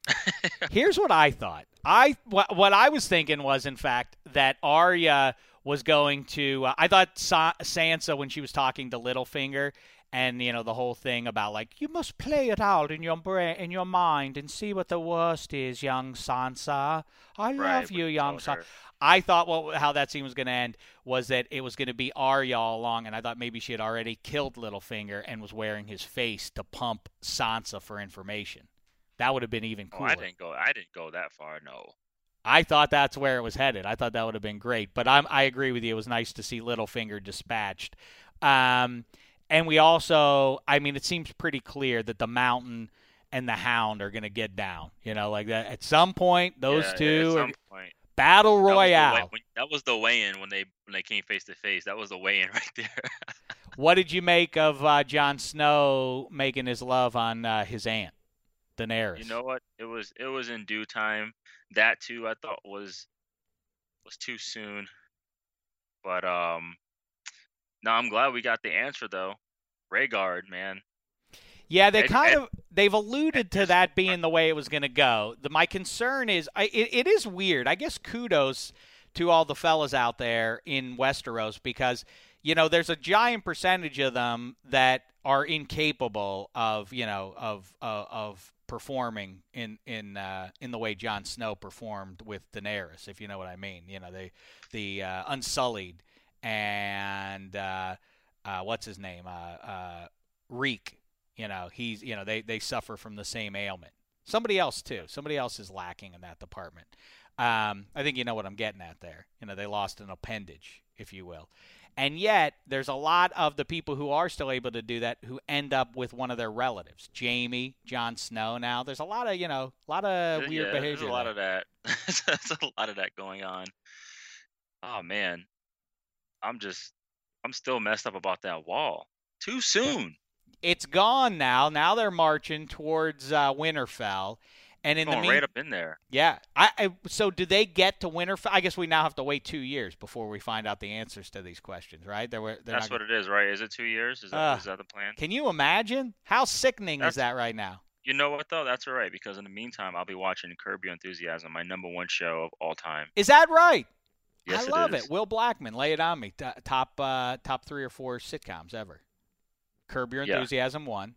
Here's what I thought. I what, what I was thinking was, in fact, that Arya was going to. Uh, I thought Sa- Sansa, when she was talking to Littlefinger, and you know the whole thing about like you must play it out in your brain, in your mind, and see what the worst is, young Sansa. I love Right, you, when he young told Sansa. her. I thought what how that scene was going to end was that it was going to be Arya all along, and I thought maybe she had already killed Littlefinger and was wearing his face to pump Sansa for information. That would have been even Oh, cooler. I didn't go. I didn't go that far. No. I thought that's where it was headed. I thought that would have been great. But I'm, I agree with you. It was nice to see Littlefinger dispatched. Um, and we also, I mean, it seems pretty clear that the Mountain and the Hound are going to get down. You know, like that. At some point, those Yeah, yeah, two at are some point. battle That was the royale. weigh- when- That was the weigh-in when they when they came face to face. That was the weigh-in right there. What did you make of uh, Jon Snow making his love on uh, his aunt, Daenerys? You know what? It was it was in due time. That too, I thought was was too soon. But um, no, I'm glad we got the answer though. Rhaegar, man. Yeah, they Ed- kind Ed- of they've alluded to that being the way it was going to go. The, my concern is, I, it, it is weird. I guess kudos to all the fellas out there in Westeros because you know, there's a giant percentage of them that are incapable of, you know, of uh, of performing in in uh, in the way Jon Snow performed with Daenerys, if you know what I mean. You know, they the uh, Unsullied and uh, uh, what's his name, uh, uh, Reek. You know, he's you know they they suffer from the same ailment. Somebody else too. Somebody else is lacking in that department. Um, I think you know what I'm getting at there. You know, they lost an appendage, if you will. And yet, there's a lot of the people who are still able to do that who end up with one of their relatives. Jaime, Jon Snow now. There's a lot of, you know, a lot of weird yeah, behavior. There's a lot there. of that. There's a lot of that going on. Oh, man. I'm just, I'm still messed up about that wall. Too soon. It's gone now. Now they're marching towards uh, Winterfell. And in Going the mean- right up in there. Yeah. I, I so do they get to Winterfell? I guess we now have to wait two years before we find out the answers to these questions, right? They're, they're That's not what it is, right? Is it two years? Is that, Uh, is that the plan? Can you imagine? How sickening That's- is that right now? You know what, though? That's all right, because in the meantime, I'll be watching Curb Your Enthusiasm, my number one show of all time. Is that right? Yes, I it love is. it. Will Blackman, lay it on me. T- top uh, top three or four sitcoms ever. Curb Your Yeah. Enthusiasm one.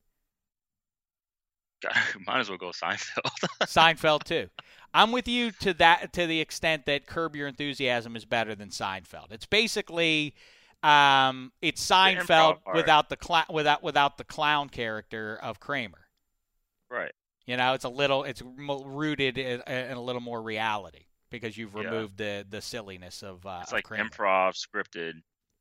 God, might as well go Seinfeld. Seinfeld two. I'm with you to that to the extent that Curb Your Enthusiasm is better than Seinfeld. It's basically um, it's Seinfeld improv part. without the cl- without without the clown character of Kramer. Right. You know, it's a little it's mo- rooted in, in a little more reality because you've Yeah. removed the the silliness of uh, It's of like Kramer. improv, scripted.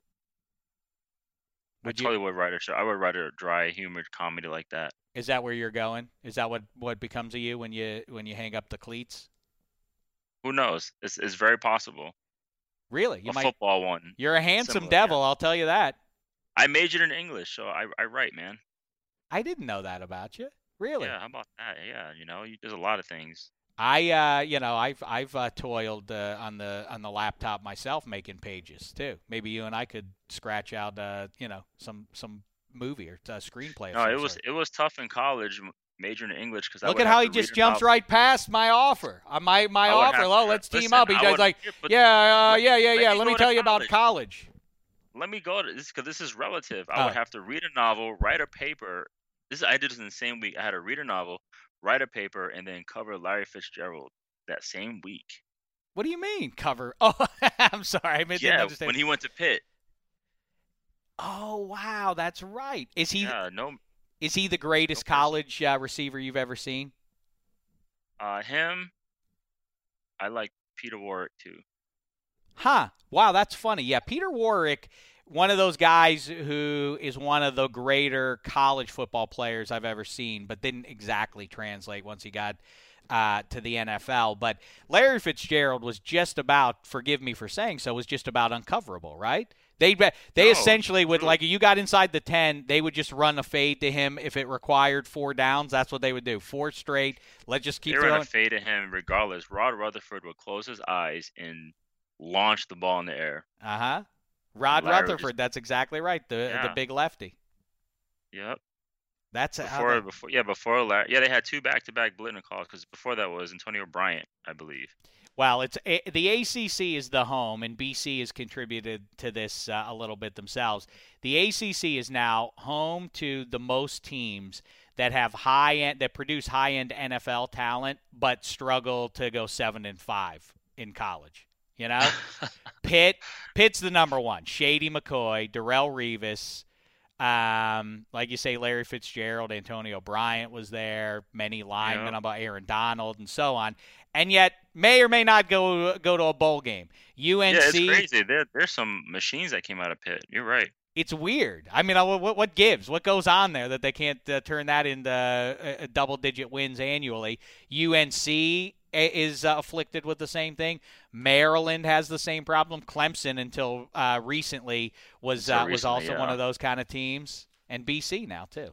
I Would you- totally would write a show. I would write a dry humor comedy like that. Is that where you're going? Is that what, what becomes of you when you when you hang up the cleats? Who knows? It's, it's very possible. Really? You a might. football one. You're a handsome Similar, devil, I'll tell you that. I majored in English, so I, I write, man. I didn't know that about you. Really? Yeah, how about that? Yeah, you know, you, there's a lot of things. I uh, you know, I've I've uh, toiled uh, on the on the laptop myself making pages too. Maybe you and I could scratch out uh, you know, some some movie or uh, screenplay. Of No, some it was sort. it was tough in college, m- majoring in English, because I Look would at how have he to just read a jumps novel. right past my offer. Uh, my my I would offer. have Oh, to- let's team listen, up. He I does would- like, yeah, but yeah, uh, let- yeah, yeah, let yeah. me Let me go tell to you about college. Let me go to this because this is relative. I Oh. would have to read a novel, write a paper. This I did this in the same week. I had to read a novel, write a paper, and then cover Larry Fitzgerald that same week. What do you mean cover? Oh, I'm sorry, I didn't Yeah, understand. when he went to Pitt. Oh wow, that's right. Is he Yeah, no, is he the greatest No person. college uh, receiver you've ever seen? uh, him. I like Peter Warwick too. Huh. Wow, that's funny. Yeah, Peter Warwick, one of those guys who is one of the greater college football players I've ever seen, but didn't exactly translate once he got uh, to the N F L. But Larry Fitzgerald was just about, forgive me for saying so, was just about uncoverable, right? They they No, essentially would, true. like, you got inside the ten, they would just run a fade to him if it required four downs. That's what they would do. Four straight. Let's just keep They ran throwing. a fade at him regardless. Rod Rutherford would close his eyes and launch the ball in the air. Uh huh. Rod Larry would Rutherford. just- That's exactly right. The the Yeah. big lefty. Yep. That's how Before, they- before, yeah, before Larry, yeah, they had two back-to-back Blitton calls because before that was Antonio Bryant, I believe. Well, it's a, the A C C is the home, and B C has contributed to this uh, a little bit themselves. The A C C is now home to the most teams that have high end that produce high end N F L talent, but struggle to go seven and five in college. You know, Pitt, Pitt's the number one. Shady McCoy, Darrell Revis, um, like you say, Larry Fitzgerald, Antonio Bryant was there, many linemen Yeah. about Aaron Donald, and so on. And yet, may or may not go go to a bowl game. U N C, Yeah, it's crazy. There, there's some machines that came out of Pitt. You're right. it's weird. I mean, uh, what what gives? What goes on there that they can't uh, turn that into uh, double-digit wins annually? U N C is uh, afflicted with the same thing. Maryland has the same problem. Clemson, until uh, recently, was Until uh, was also recently, one yeah. of those kind of teams. And B C now too.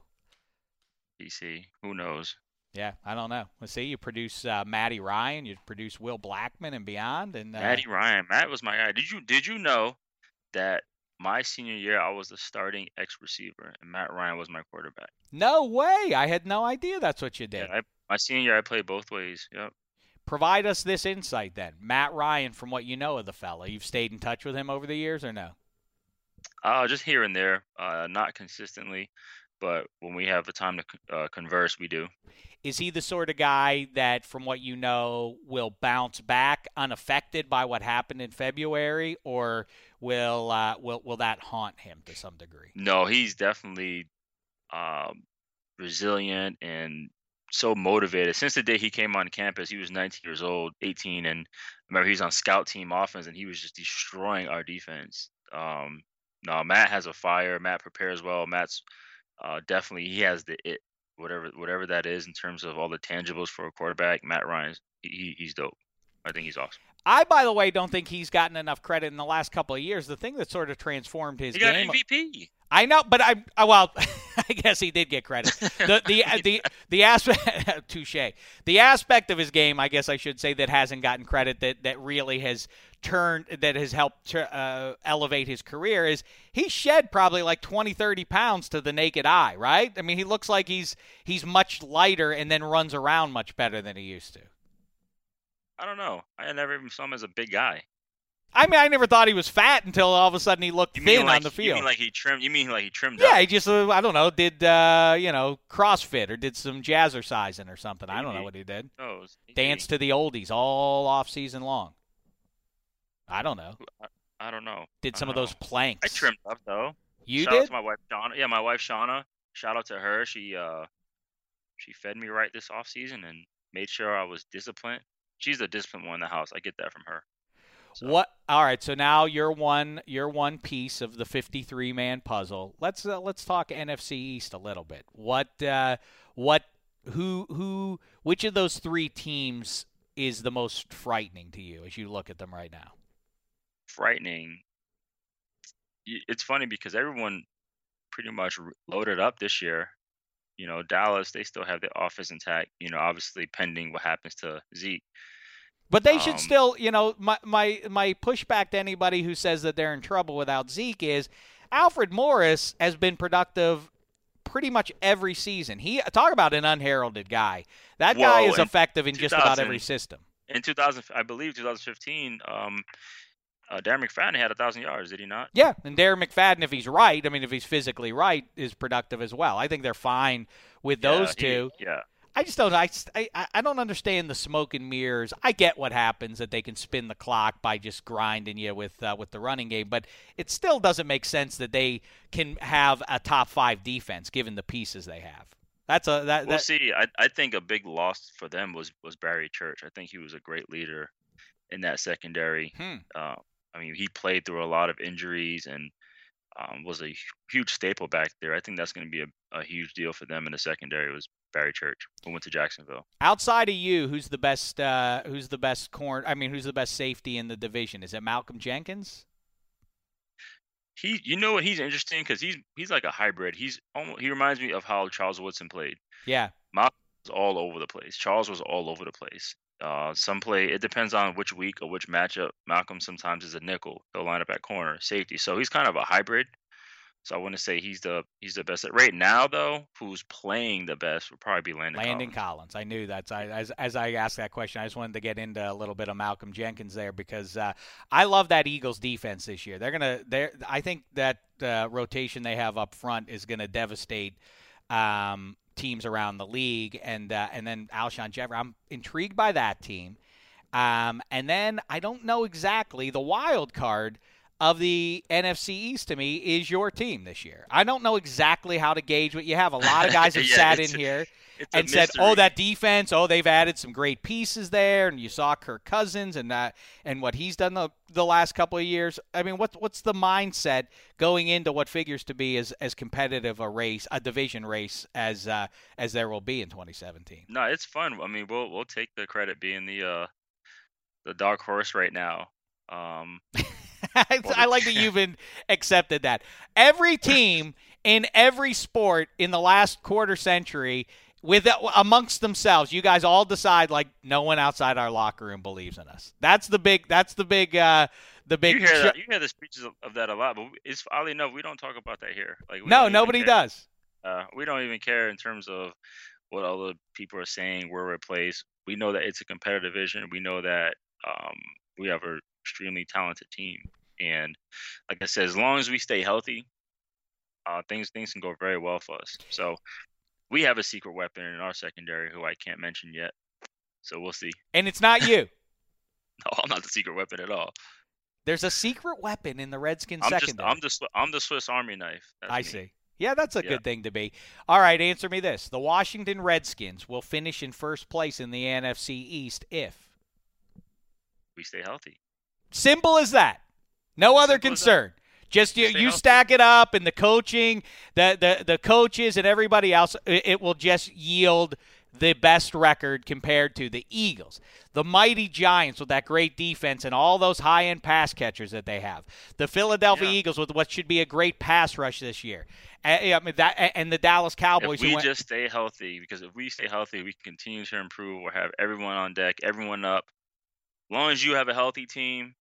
B C, who knows? Yeah, I don't know. Let's see. You produce uh, Matty Ryan. You produce Will Blackman and beyond. And uh, Matty Ryan, Matt was my guy. Did you did you know that my senior year I was the starting X receiver and Matt Ryan was my quarterback? no way. I had no idea that's what you did. Yeah, I, my senior year I played both ways. Yep. Provide us this insight then. Matt Ryan, from what you know of the fella, you've stayed in touch with him over the years or no? Uh, just here and there, uh, not consistently, but when we have the time to c- uh, converse, we do. Is he the sort of guy that, from what you know, will bounce back unaffected by what happened in February, or will uh, will will that haunt him to some degree? No, he's definitely um, resilient and so motivated. Since the day he came on campus, he was nineteen years old, eighteen, and I remember he was on scout team offense, and he was just destroying our defense. Um, no, Matt has a fire. Matt prepares well. Matt's uh, definitely he has the it, whatever whatever that is in terms of all the tangibles for a quarterback. Matt Ryan's he, he's dope. I think he's awesome. I, by the way, don't think he's gotten enough credit in the last couple of years. The thing that sort of transformed his He got game. M V P. I know, but I uh, well, I guess he did get credit. The the the the aspect, touche. The aspect of his game, I guess I should say, that hasn't gotten credit that that really has turned that has helped uh, elevate his career is he shed probably like twenty, thirty pounds to the naked eye, right? I mean, he looks like he's he's much lighter and then runs around much better than he used to. I don't know. I never even saw him as a big guy. I mean, I never thought he was fat until all of a sudden he looked You thin mean like on the you field. mean like he trimmed? You mean like he trimmed Yeah, up? he just, uh, I don't know, did, uh, you know, CrossFit or did some jazzercising or something. I don't know Maybe. what he did. Oh, it was- maybe. Dance to the oldies all off season long. I don't know. I, I don't know. Did I some of don't those know. planks. I trimmed up though. You Shout out did? to my wife Shauna. Yeah, my wife Shauna. Shout out to her. She uh she fed me right this off season and made sure I was disciplined. She's the disciplined one in the house. I get that from her. So, What? All right. So now you're one. You're one piece of the fifty-three man puzzle. Let's uh, let's talk N F C East a little bit. What? Uh, what? Who? Who? Which of those three teams is the most frightening to you as you look at them right now? frightening. Y- It's funny because everyone pretty much r- loaded up this year. You know, Dallas, they still have their offense intact, you know, obviously pending what happens to Zeke. But they should Um, still, you know, my, my my pushback to anybody who says that they're in trouble without Zeke is Alfred Morris has been productive pretty much every season. He talk about an unheralded guy. That guy Well, is in effective in just about two thousand every system. In two thousand, I believe twenty fifteen, um, uh, Darren McFadden had a thousand yards, did he not? Yeah, and Darren McFadden, if he's right, I mean, if he's physically right, is productive as well. I think they're fine with those Yeah, he- two. yeah. I just don't. I, I I don't understand the smoke and mirrors. I get what happens that they can spin the clock by just grinding you with uh, with the running game, but it still doesn't make sense that they can have a top five defense given the pieces they have. That's a that. We'll that see. I, I think a big loss for them was was Barry Church. I think he was a great leader in that secondary. hmm. Uh, I mean, he played through a lot of injuries and um, was a hu- huge staple back there. I think that's going to be a, a huge deal for them in the secondary. Was Barry Church, who went to Jacksonville. Outside of you, who's the best? Uh, who's the best corner? I mean, who's the best safety in the division? Is it Malcolm Jenkins? He, you know what? He's interesting because he's he's like a hybrid. He's almost, he reminds me of how Charles Woodson played. Yeah. Malcolm was all over the place. Charles was all over the place. Uh, some play, it depends on which week or which matchup. Malcolm sometimes is a nickel. He'll line up at corner, safety. So he's kind of a hybrid. So I want to say he's the he's the best. Right now, though, who's playing the best would probably be Landon, Landon Collins. Collins. I knew that. I, as as I asked that question, I just wanted to get into a little bit of Malcolm Jenkins there because uh, I love that Eagles defense this year. They're gonna. They I think that uh, rotation they have up front is gonna devastate um, teams around the league, and uh, and then Alshon Jeffrey. I'm intrigued by that team, um, and then I don't know exactly the wild card of the N F C East to me is your team this year. I don't know exactly how to gauge what you have. A lot of guys have Yeah, sat it's in a- here It's a and said, mystery. "Oh, that defense! Oh, they've added some great pieces there." And you saw Kirk Cousins and uh, and what he's done the the last couple of years. I mean, what's what's the mindset going into what figures to be as as competitive a race, a division race as uh, as there will be in twenty seventeen? No, it's fun. I mean, we'll we'll take the credit being the uh the dark horse right now. Um, I, I like that you've been accepted that. Every team in every sport in the last quarter century, with amongst themselves, you guys all decide like no one outside our locker room believes in us. That's the big. That's the big. Uh, the big. you hear ch- that? You hear the speeches of, of that a lot, but it's oddly enough we don't talk about that here. Like we no, don't even nobody care. does. Uh, we don't even care in terms of what other people are saying, where we're placed. We know that it's a competitive division. We know that um, we have an extremely talented team. And like I said, as long as we stay healthy, uh, things things can go very well for us. So we have a secret weapon in our secondary who I can't mention yet. So we'll see. And it's not you. No, I'm not the secret weapon at all. There's a secret weapon in the Redskins I'm secondary. Just, I'm the Swi- I'm the Swiss Army knife. That's I me. see. Yeah, that's a Yeah. good thing to be. All right, answer me this. The Washington Redskins will finish in first place in the N F C East if We stay healthy. Simple as that. No other Simple as concern. Just you, Stay you healthy. stack it up, and the coaching, the, the, the coaches, and everybody else, it, it will just yield the best record compared to the Eagles. The mighty Giants with that great defense and all those high-end pass catchers that they have. The Philadelphia Yeah. Eagles with what should be a great pass rush this year. I mean, that, and the Dallas Cowboys. If who we went, just stay healthy, because if we stay healthy, we can continue to improve. We'll have everyone on deck, everyone up. As long as you have a healthy team,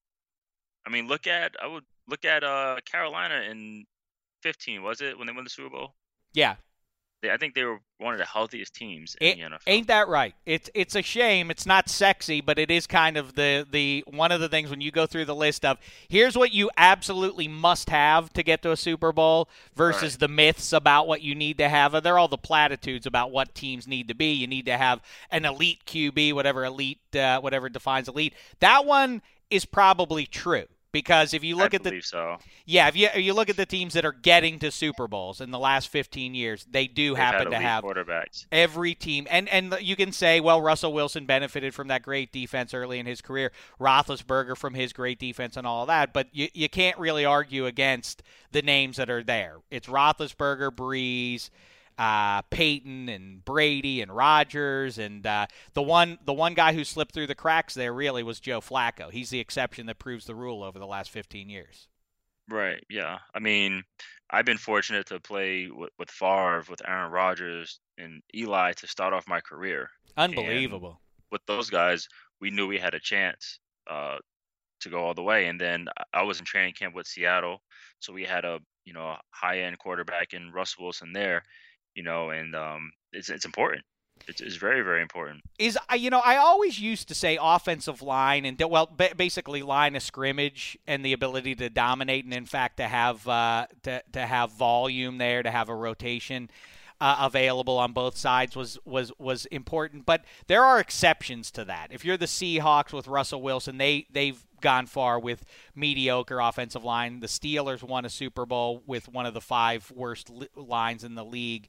I mean, look at I would look at uh Carolina in fifteen. Was it when they won the Super Bowl? yeah. They, I think they were one of the healthiest teams in It, the N F L. ain't that right? It's it's a shame. It's not sexy, but it is kind of the, the one of the things when you go through the list of here's what you absolutely must have to get to a Super Bowl versus Right. the myths about what you need to have. They're all the platitudes about what teams need to be. You need to have an elite Q B, whatever elite, uh, whatever defines elite. That one is probably true. Because if you look I at the believe so. yeah, if you if you look at the teams that are getting to Super Bowls in the last fifteen years, they do They've happen had to elite have quarterbacks. every team. And and you can say, well, Russell Wilson benefited from that great defense early in his career, Roethlisberger from his great defense and all of that, but you, you can't really argue against the names that are there. It's Roethlisberger, Breeze, uh, Peyton, and Brady, and Rodgers, and uh, the one the one guy who slipped through the cracks there really was Joe Flacco. He's the exception that proves the rule over the last fifteen years. Right, yeah. I mean, I've been fortunate to play with, with Favre, with Aaron Rodgers, and Eli to start off my career. Unbelievable. With those guys, we knew we had a chance uh, to go all the way. And then I- I was in training camp with Seattle, so we had a you know a high-end quarterback in Russell Wilson there, you know, and um, it's it's important. It's, it's very very important. Is I- you know I always used to say offensive line and well ba- basically line of scrimmage and the ability to dominate and in fact to have uh, to to have volume there, to have a rotation uh, available on both sides was was was important. But there are exceptions to that. If you're the Seahawks with Russell Wilson, they they've gone far with mediocre offensive line. The Steelers won a Super Bowl with one of the five worst li- lines in the league.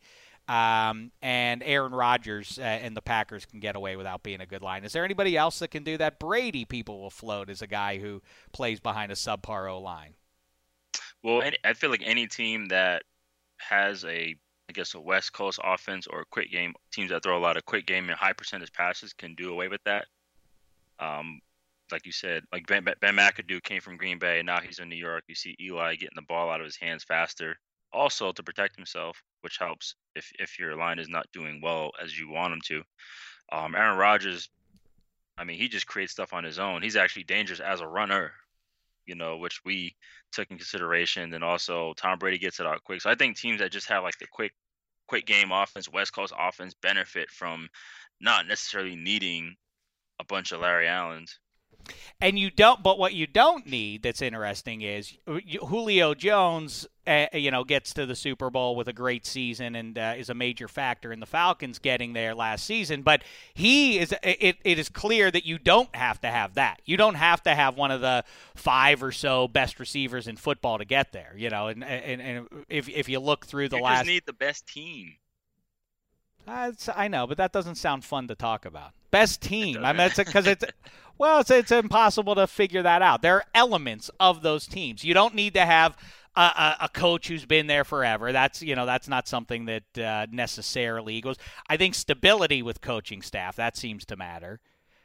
Um, and Aaron Rodgers uh, and the Packers can get away without being a good line. Is there anybody else that can do that? Brady, people will float as a guy who plays behind a subpar O line. Well, any, I feel like any team that has a I guess a West Coast offense or a quick game teams that throw a lot of quick game and high percentage passes can do away with that. Um, like you said, like Ben, Ben McAdoo came from Green Bay and now he's in New York. You see Eli getting the ball out of his hands faster, also to protect himself, which helps if if your line is not doing well as you want him to. Um, Aaron Rodgers, I mean, he just creates stuff on his own. He's actually dangerous as a runner, you know, which we took in consideration. And also Tom Brady gets it out quick. So I think teams that just have like the quick, quick game offense, West Coast offense, benefit from not necessarily needing a bunch of Larry Allens. And you don't, but what you don't need that's interesting is Julio Jones, uh, you know, gets to the Super Bowl with a great season and uh, is a major factor in the Falcons getting there last season. But he is, it, it is clear that you don't have to have that. You don't have to have one of the five or so best receivers in football to get there, you know, and, and, and if, if you look through the you last. You just need the best team. Uh, I know, but that doesn't sound fun to talk about. Best team. I mean, it's because it's well, it's it's impossible to figure that out. There are elements of those teams. You don't need to have a, a, a coach who's been there forever. That's you know that's not something that uh, necessarily equals. I think stability with coaching staff that seems to matter.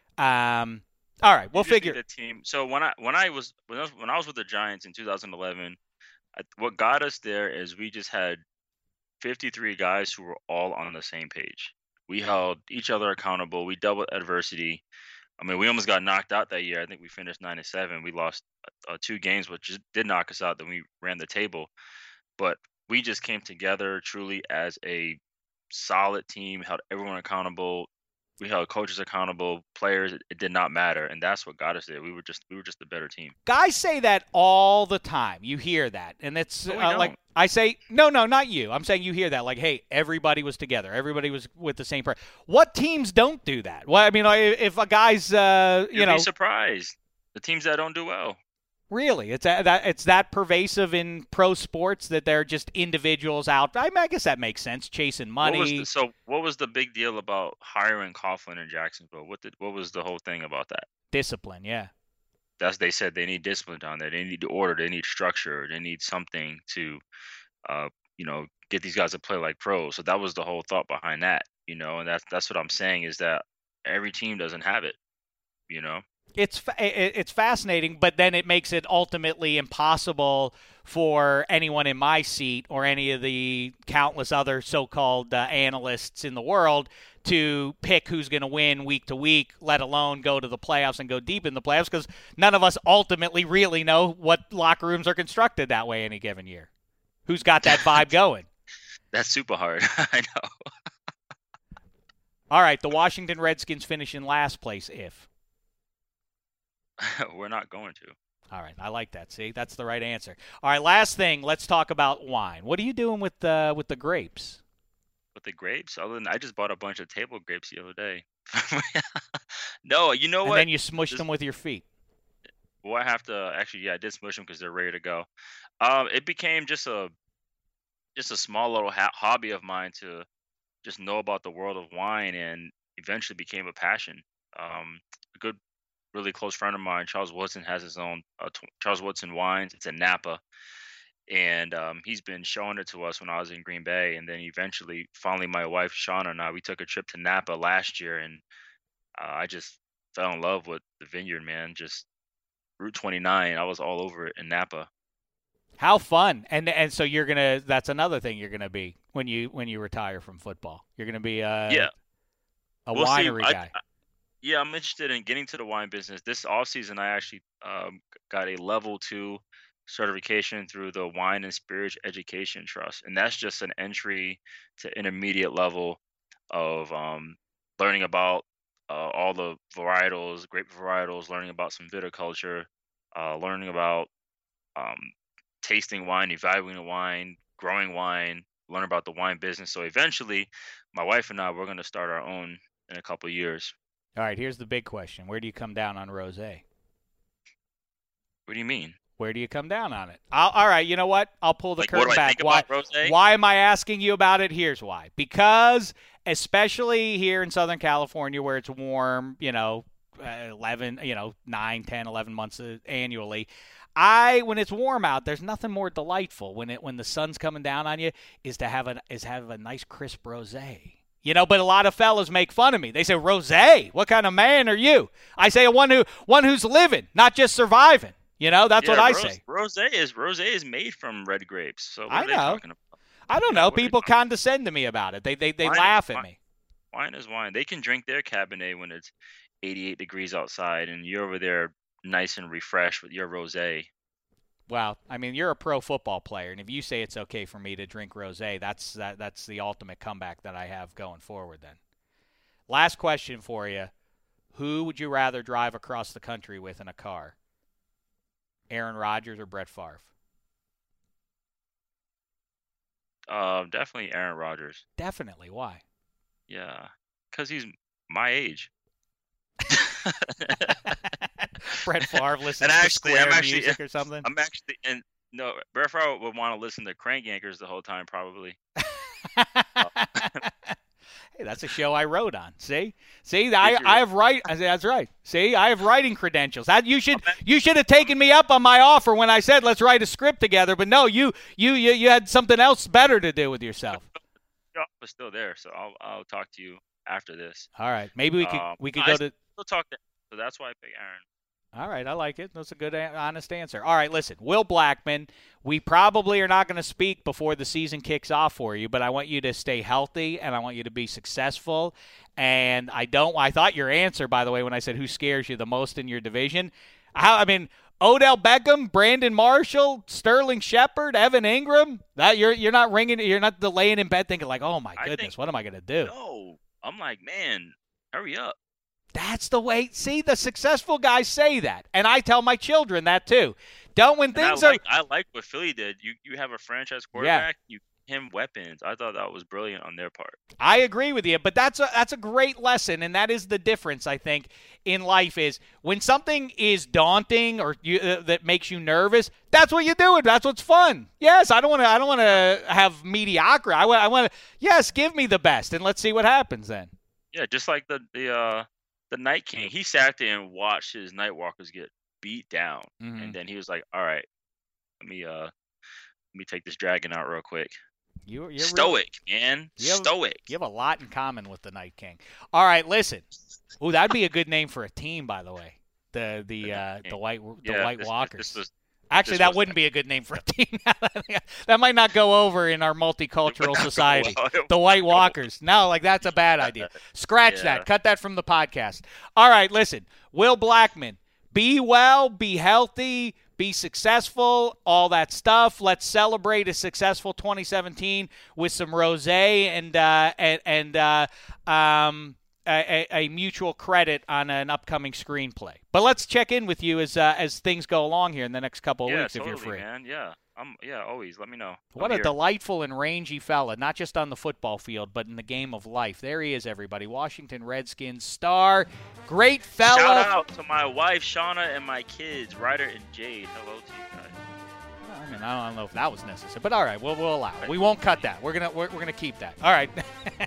Um, all right, we'll figure the team. So when I when I was when I was, when I was with the Giants in two thousand eleven, I, what got us there is we just had fifty-three guys who were all on the same page. We held each other accountable. We dealt with adversity. I mean, we almost got knocked out that year. I think we finished nine and seven. We lost uh, two games, which just did knock us out. Then we ran the table, but we just came together truly as a solid team. Held everyone accountable. We held coaches accountable, players. It, it did not matter, and that's what got us there. We were just we were just a better team. Guys say that all the time. You hear that, and it's No, we uh, like don't. I say, no, no, not you. I'm saying you hear that, like, hey, everybody was together, everybody was with the same person. What teams don't do that? Well, I mean, like, if a guy's, uh, you You'd know, be surprised. The teams that don't do well. really, it's a, that it's that pervasive in pro sports that they're just individuals out. I, mean, I guess that makes sense, chasing money. What was the, so what was the big deal about hiring Coughlin in Jacksonville? What did what was the whole thing about that? Discipline, yeah. That's they said they need discipline down there. They need order. They need structure. They need something to, uh, you know, get these guys to play like pros. So that was the whole thought behind that, you know. And that's that's what I'm saying is that every team doesn't have it, you know. It's fa- it- it's fascinating, but then it makes it ultimately impossible for anyone in my seat or any of the countless other so-called uh, analysts in the world to pick who's going to win week to week, let alone go to the playoffs and go deep in the playoffs, because none of us ultimately really know what locker rooms are constructed that way any given year. Who's got that vibe going? That's super hard. I know. All right, the Washington Redskins finish in last place if. We're not going to. All right, I like that. See, that's the right answer. All right, last thing, let's talk about wine. What are you doing with the with the grapes? With the grapes, other than I just bought a bunch of table grapes the other day. No, you know And what? then you smushed This- them with your feet. Well, I have to actually, yeah, I did smush them because they're ready to go. Um, it became just a just a small little ha- hobby of mine to just know about the world of wine, and eventually became a passion. Um, a good, really close friend of mine, Charles Woodson, has his own uh, t- Charles Woodson Wines. It's in Napa, and um, he's been showing it to us when I was in Green Bay, and then eventually, finally, my wife Shauna and I, we took a trip to Napa last year, and uh, I just fell in love with the vineyard, man. Just Route twenty-nine, I was all over it in Napa. How fun! And and so you're gonna. That's another thing you're gonna be when you when you retire from football. You're gonna be uh, Yeah. a We'll see. winery I- guy. I- Yeah, I'm interested in getting to the wine business. This off season, I actually um, got a level two certification through the Wine and Spirits Education Trust, and that's just an entry to intermediate level of um, learning about uh, all the varietals, grape varietals, learning about some viticulture, uh, learning about um, tasting wine, evaluating wine, growing wine, learn about the wine business. So eventually, my wife and I, we're going to start our own in a couple of years. All right, here's the big question: where do you come down on rosé? What do you mean? Where do you come down on it? I'll, all right, you know what? I'll pull the Like, what curtain do I back. think Why? about rosé? Why am I asking you about it? Here's why. Because especially here in Southern California, where it's warm, you know, uh, eleven, you know, nine, ten, eleven months uh, annually. I when it's warm out, there's nothing more delightful when it when the sun's coming down on you is to have a is have a nice crisp rosé. You know, but a lot of fellas make fun of me. They say, "Rosé? What kind of man are you?" I say, "One who one who's living, not just surviving." You know, that's Yeah, what I ros- say. Rosé is rosé is made from red grapes. So what I are they know. talking about? I don't Yeah, know. what are you People talking- condescend to me about it. They they they Wine- laugh at wine- me. Wine is wine. They can drink their Cabernet when it's eighty-eight degrees outside, and you're over there nice and refreshed with your rosé. Well, I mean, you're a pro football player, and if you say it's okay for me to drink rosé, that's that, that's the ultimate comeback that I have going forward. Then, last question for you: who would you rather drive across the country with in a car? Aaron Rodgers or Brett Favre? Uh, definitely Aaron Rodgers. Definitely. Why? Yeah, because he's my age. Brett Favre listens And to actually, I'm Square actually- music or something. I'm actually, and no, Brett Favre would want to listen to Crank Yankers the whole time, probably. Hey, that's a show I wrote on. See, see, I, you? I have write. I say, that's right. See, I have writing credentials. That you should you should have taken me up on my offer when I said let's write a script together. But no, you you you, you had something else better to do with yourself. Your offer is still there, so I'll I'll talk to you after this. All right, maybe we could Um, we could I go s- to. We'll talk. To, so that's why I picked Aaron. All right, I like it. That's a good, a- honest answer. All right, listen, Will Blackman, we probably are not going to speak before the season kicks off for you, but I want you to stay healthy and I want you to be successful. And I don't. I thought your answer, by the way, when I said who scares you the most in your division, how I mean Odell Beckham, Brandon Marshall, Sterling Shepard, Evan Ingram. That you're you're not ringing, you're not laying in bed thinking like, oh my I goodness, think- what am I going to do? No, I'm like, man, Hurry up. That's the way. See, the successful guys say that, and I tell my children that too. Don't when And things I are. like, I like what Philly did. You you have a franchise quarterback. You give him weapons. I thought that was brilliant on their part. I agree with you, but that's a that's a great lesson, and that is the difference I think in life is when something is daunting or you, uh, that makes you nervous. That's what you do. It. That's what's fun. Yes, I don't want to. I don't want to have mediocre. I want. I want to. Yes, give me the best, and let's see what happens then. Yeah, just like the the uh, the Night King. He sat there and watched his Nightwalkers get beat down, Mhm. and then he was like, "All right, let me uh, let me take this dragon out real quick." You, you're Stoic, man. You have- Stoic. You have a lot in common with the Night King. All right, listen. Ooh, that'd be a good name for a team, by the way. The the The uh, Night the King. White the Yeah, White this- this- Walkers. this was- Actually, this that was- wouldn't be a good name for a team. That might not go over in our multicultural society. The White Walkers. No, like that's a bad idea. Scratch Yeah. that. Cut that from the podcast. All right, listen. Will Blackman, be well, be healthy, be successful, all that stuff. Let's celebrate a successful twenty seventeen with some rosé and uh, and, and uh, um, a, a mutual credit on an upcoming screenplay. But let's check in with you as uh, as things go along here in the next couple of Yeah, weeks totally, if you're free. man. Yeah, I'm. Yeah, always. Let me know. What I'm a here. delightful and rangy fella, not just on the football field, but in the game of life. There he is, everybody. Washington Redskins star. Great fella. Shout out to my wife, Shauna, and my kids, Ryder and Jade. Hello to you guys. I mean, I don't know if that was necessary, but all right, we'll, we'll allow it. We won't cut that. We're gonna we're, we're gonna keep that. All right.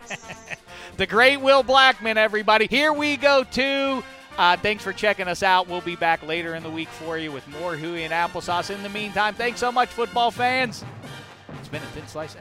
The great Will Blackman, everybody. Here we go too. Uh, thanks for checking us out. We'll be back later in the week for you with more Huey and Applesauce. In the meantime, thanks so much, football fans. It's been a thin slice of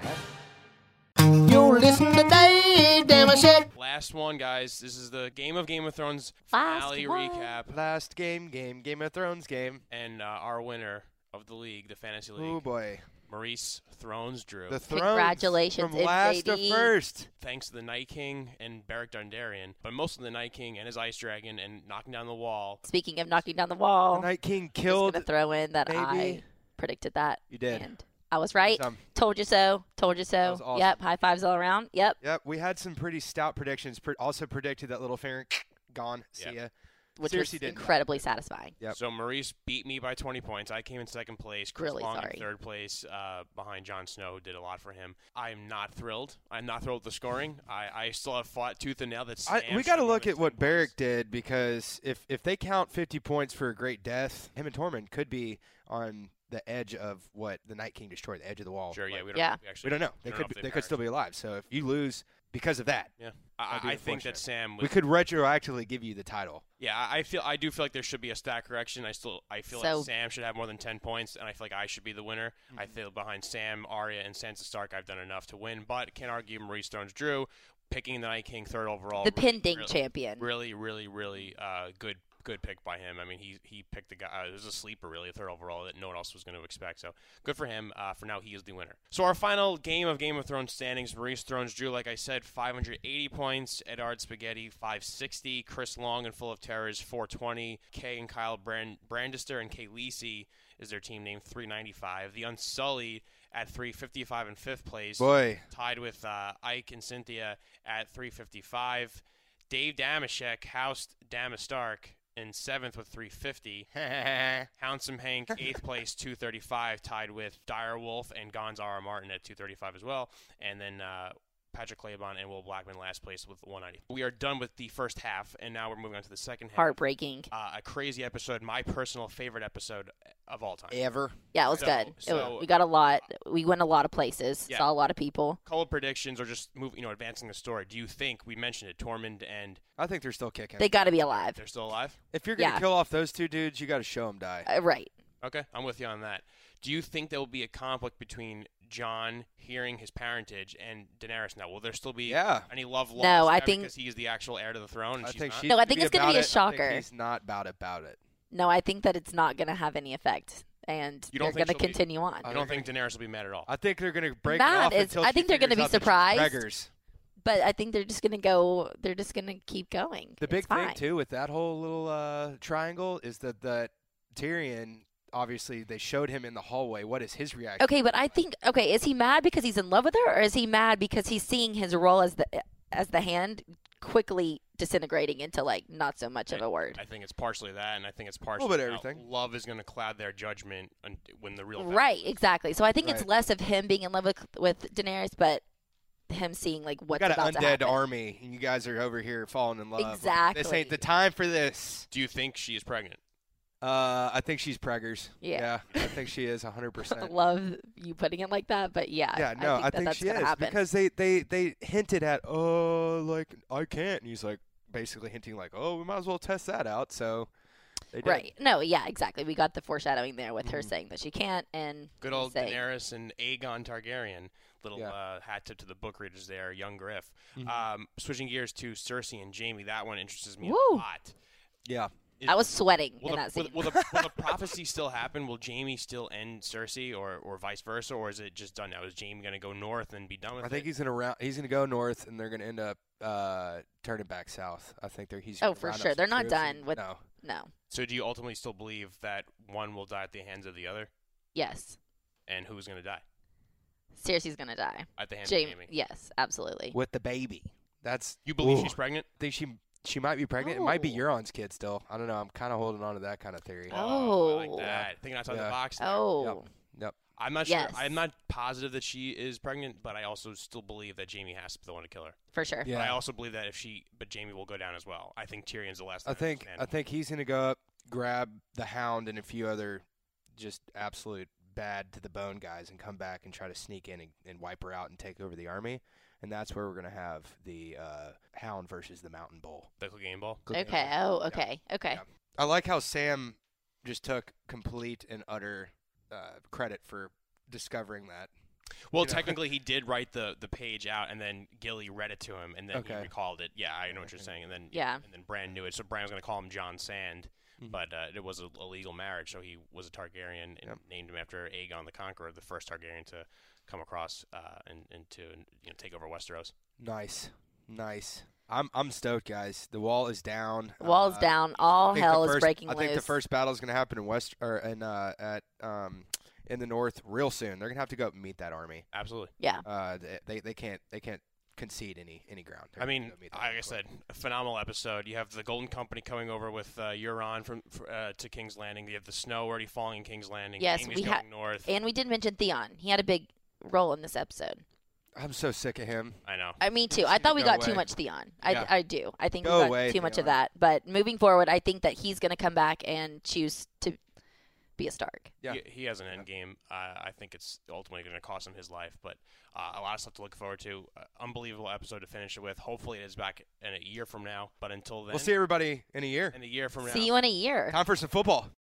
heaven. You listen to Dave Damashek. Last one, guys. This is the Game of Game of Thrones Last finale one. recap, Last game, game, Game of Thrones game. and uh, our winner of the league, the fantasy league, Oh boy, Maurice Thrones Drew. the Thrones Congratulations, from last to M J D. first. Thanks to the Night King and Beric Dondarrion, but mostly the Night King and his Ice Dragon and knocking down the wall. Speaking of knocking down the wall, The Night King just killed. gonna throw in that I maybe. predicted that. You did. And I was right. Some. Told you so. Told you so. was awesome. Yep. High fives all around. Yep. Yep, we had some pretty stout predictions. Pre- also predicted that little finger gone. See Yep. ya. Which Seriously was didn't. incredibly satisfying. Yep. So Maurice beat me by twenty points. I came in second place. Chris Really Long sorry. in third place uh, behind Jon Snow, who did a lot for him. I am not thrilled. I'm not thrilled with the scoring. I, I still have fought tooth and nail. That I, Sam we should got to have more look than at what ten Beric points. did, because if if they count fifty points for a great death, him and Tormund could be on the edge of what the Night King destroyed, the edge of the wall. Sure, yeah, Like, we don't, Yeah. we actually we don't know. They don't could if be, they they could still be alive. So if you lose because of that, Yeah, I, That'd be I think unfortunate. that Sam. Was, we could retroactively give you the title. Yeah, I I feel I do feel like there should be a stat correction. I still I feel So- like Sam should have more than ten points, and I feel like I should be the winner. I Mm-hmm. feel behind Sam, Arya, and Sansa Stark, I've done enough to win, but can't argue Maurice Thrones Drew picking the Night King third overall. The really, pending really, champion. Really, really, really uh, good. Good pick by him. I mean, he he picked the guy. Uh, it was a sleeper, really, a third overall that no one else was going to expect. So good for him. Uh, for now, he is the winner. So our final game of Game of Thrones standings: Maurice Thrones Drew, like I said, five hundred eighty points. Edard Spaghetti, five hundred sixty. Chris Long and Full of Terrors, four hundred twenty. Kay and Kyle Brand- Brandister and Kay Lisi is their team name, three hundred ninety-five. The Unsullied at three hundred fifty-five in fifth place, Boy, tied with uh, Ike and Cynthia at three hundred fifty-five. Dave Damashek housed Damastark in seventh with three hundred fifty. Houndsome Hank, eighth place, two hundred thirty-five, tied with Dire Wolf and Gonzara Martin at two hundred thirty-five as well. And then uh, Patrick Claybon and Will Blackman last place with one hundred ninety. We are done with the first half, and now we're moving on to the second half. Heartbreaking. Uh, a crazy episode, my personal favorite episode of all time. ever. Yeah, it was So- good. It- so- we got a lot. We went a lot of places. Yeah. Saw a lot of people. Couple of predictions or just move, you know, advancing the story. Do you think, we mentioned it, Tormund and I think they're still kicking. They got to be alive. they're still alive? if you're gonna Yeah. kill off those two dudes, you got to show them die. Uh, right. Okay, I'm with you on that. Do you think there will be a conflict between Jon hearing his parentage and Daenerys now? Will there still be Yeah. any love lost No, I now think- because he's the actual heir to the throne and I she's think not? she's No, I gonna think be it's gonna about be a it. I shocker. think he's not about about it. No, I think that it's not going to have any effect, and You don't they're think going to she'll be- continue on. I don't think Daenerys will be mad at all. I think they're gonna break Matt it off is- until I she think they're gonna figures be out that she's surprised. preggers. But I think they're just going to go. They're just going to keep going. The It's big thing fine. too with that whole little uh, triangle is that that Tyrion, obviously, they showed him in the hallway. What is his reaction? Okay, but I think okay, is he mad because he's in love with her, or is he mad because he's seeing his role as the as the hand quickly disintegrating into like not so much of a word. I think it's partially that, and I think it's partially bit of how everything. love is going to cloud their judgment un- when the real Right, exactly. So I think it's Right. less of him being in love with, with Daenerys, but him seeing like what's We got about an to undead happen. army, and you guys are over here falling in love. Like, this Exactly. ain't the time for this. Do you think she is pregnant? Uh, I think she's preggers. Yeah. I think she is one hundred I percent. love you putting it like that, but yeah, Yeah, no, I think, that that's she gonna is happen. because they, they, they hinted at, oh, like I can't, and he's like basically hinting like, oh, we might as well test that out. So they did. Right. No, yeah, exactly. We got the foreshadowing there with her Mhm. saying that she can't and Good old saying, Daenerys and Aegon Targaryen. Little Yeah. uh, hat tip to the book readers there, young Griff. Mhm. Um, switching gears to Cersei and Jaime, that one interests me Woo. a lot. Yeah. Is- I was sweating will in the, that scene. will, will, the, will the prophecy still happen? Will Jaime still end Cersei, or, or vice versa, or is it just done now? Is Jaime going to go north and be done with I think it? he's gonna round. He's gonna go north, and they're gonna end up uh, turning back south. I think they're. He's. Oh, gonna for round up sure. some They're not troops and- done with- No. No. So do you ultimately still believe that one will die at the hands of the other, Yes. and who's going to die Cersei's gonna die. at the hands Jaime. of Jaime? Yes, absolutely. With the baby. That's. You believe Ooh. she's pregnant? I think she she might be pregnant. It might be Oh. Euron's kid still. I don't know. I'm kind of holding on to that kind of theory. Oh. I like that. Thinking outside Yeah. the box. There. Oh. Yep. I'm not Yes. sure. I'm not positive that she is pregnant, but I also still believe that Jaime has to be the one to kill her. For sure. Yeah. But I also believe that if she, but Jaime will go down as well. I think Tyrion's the last. I one to think stand. I think he's gonna go up, grab the Hound and a few other just absolute bad to the bone guys, and come back and try to sneak in and, and wipe her out and take over the army. And that's where we're gonna have the uh, Hound versus the Mountain Bull. the game ball. Okay. Oh, okay. Okay. Yeah. I like how Sam just took complete and utter uh, credit for discovering that. Well, You know. technically, he did write the, the page out, and then Gilly read it to him, and then he Okay. recalled it. Yeah, I know what you're saying. And then Yeah. and then Bran knew it, so Bran was going to call him John Sand, Mhm. but uh, it was a, a legal marriage, so he was a Targaryen and Yep. named him after Aegon the Conqueror, the first Targaryen to come across uh, and, and to you know take over Westeros. Nice, nice. I'm I'm stoked, guys. The wall is down. Wall's Uh, down. I All think the hell is first- breaking I think the loose. first battle is going to happen in West or in uh, at um in the north real soon. They're going to have to go up and meet that army. Absolutely. Yeah. Uh, they they, they can't they can't concede any any ground. They're I gonna mean, go meet that like I real said, quick. a phenomenal episode. You have the Golden Company coming over with uh, Euron from fr- uh, to King's Landing. You have the snow already falling in King's Landing. Yes, Jaime's we going ha- north. And we did mention Theon. He had a big role in this episode. I'm so sick of him. I know. I me too. I thought we Go got away. too much Theon. I, Yeah. I do. I think Go we got away, too much of Theon. that. But moving forward, I think that he's going to come back and choose to be a Stark. Yeah. He, he has an end game. Uh, I think it's ultimately going to cost him his life, but uh, a lot of stuff to look forward to. Uh, unbelievable episode to finish it with. Hopefully, it is back in a year from now. But until then, We'll see everybody in a year. in a year from now. See you in a year. Time for some football.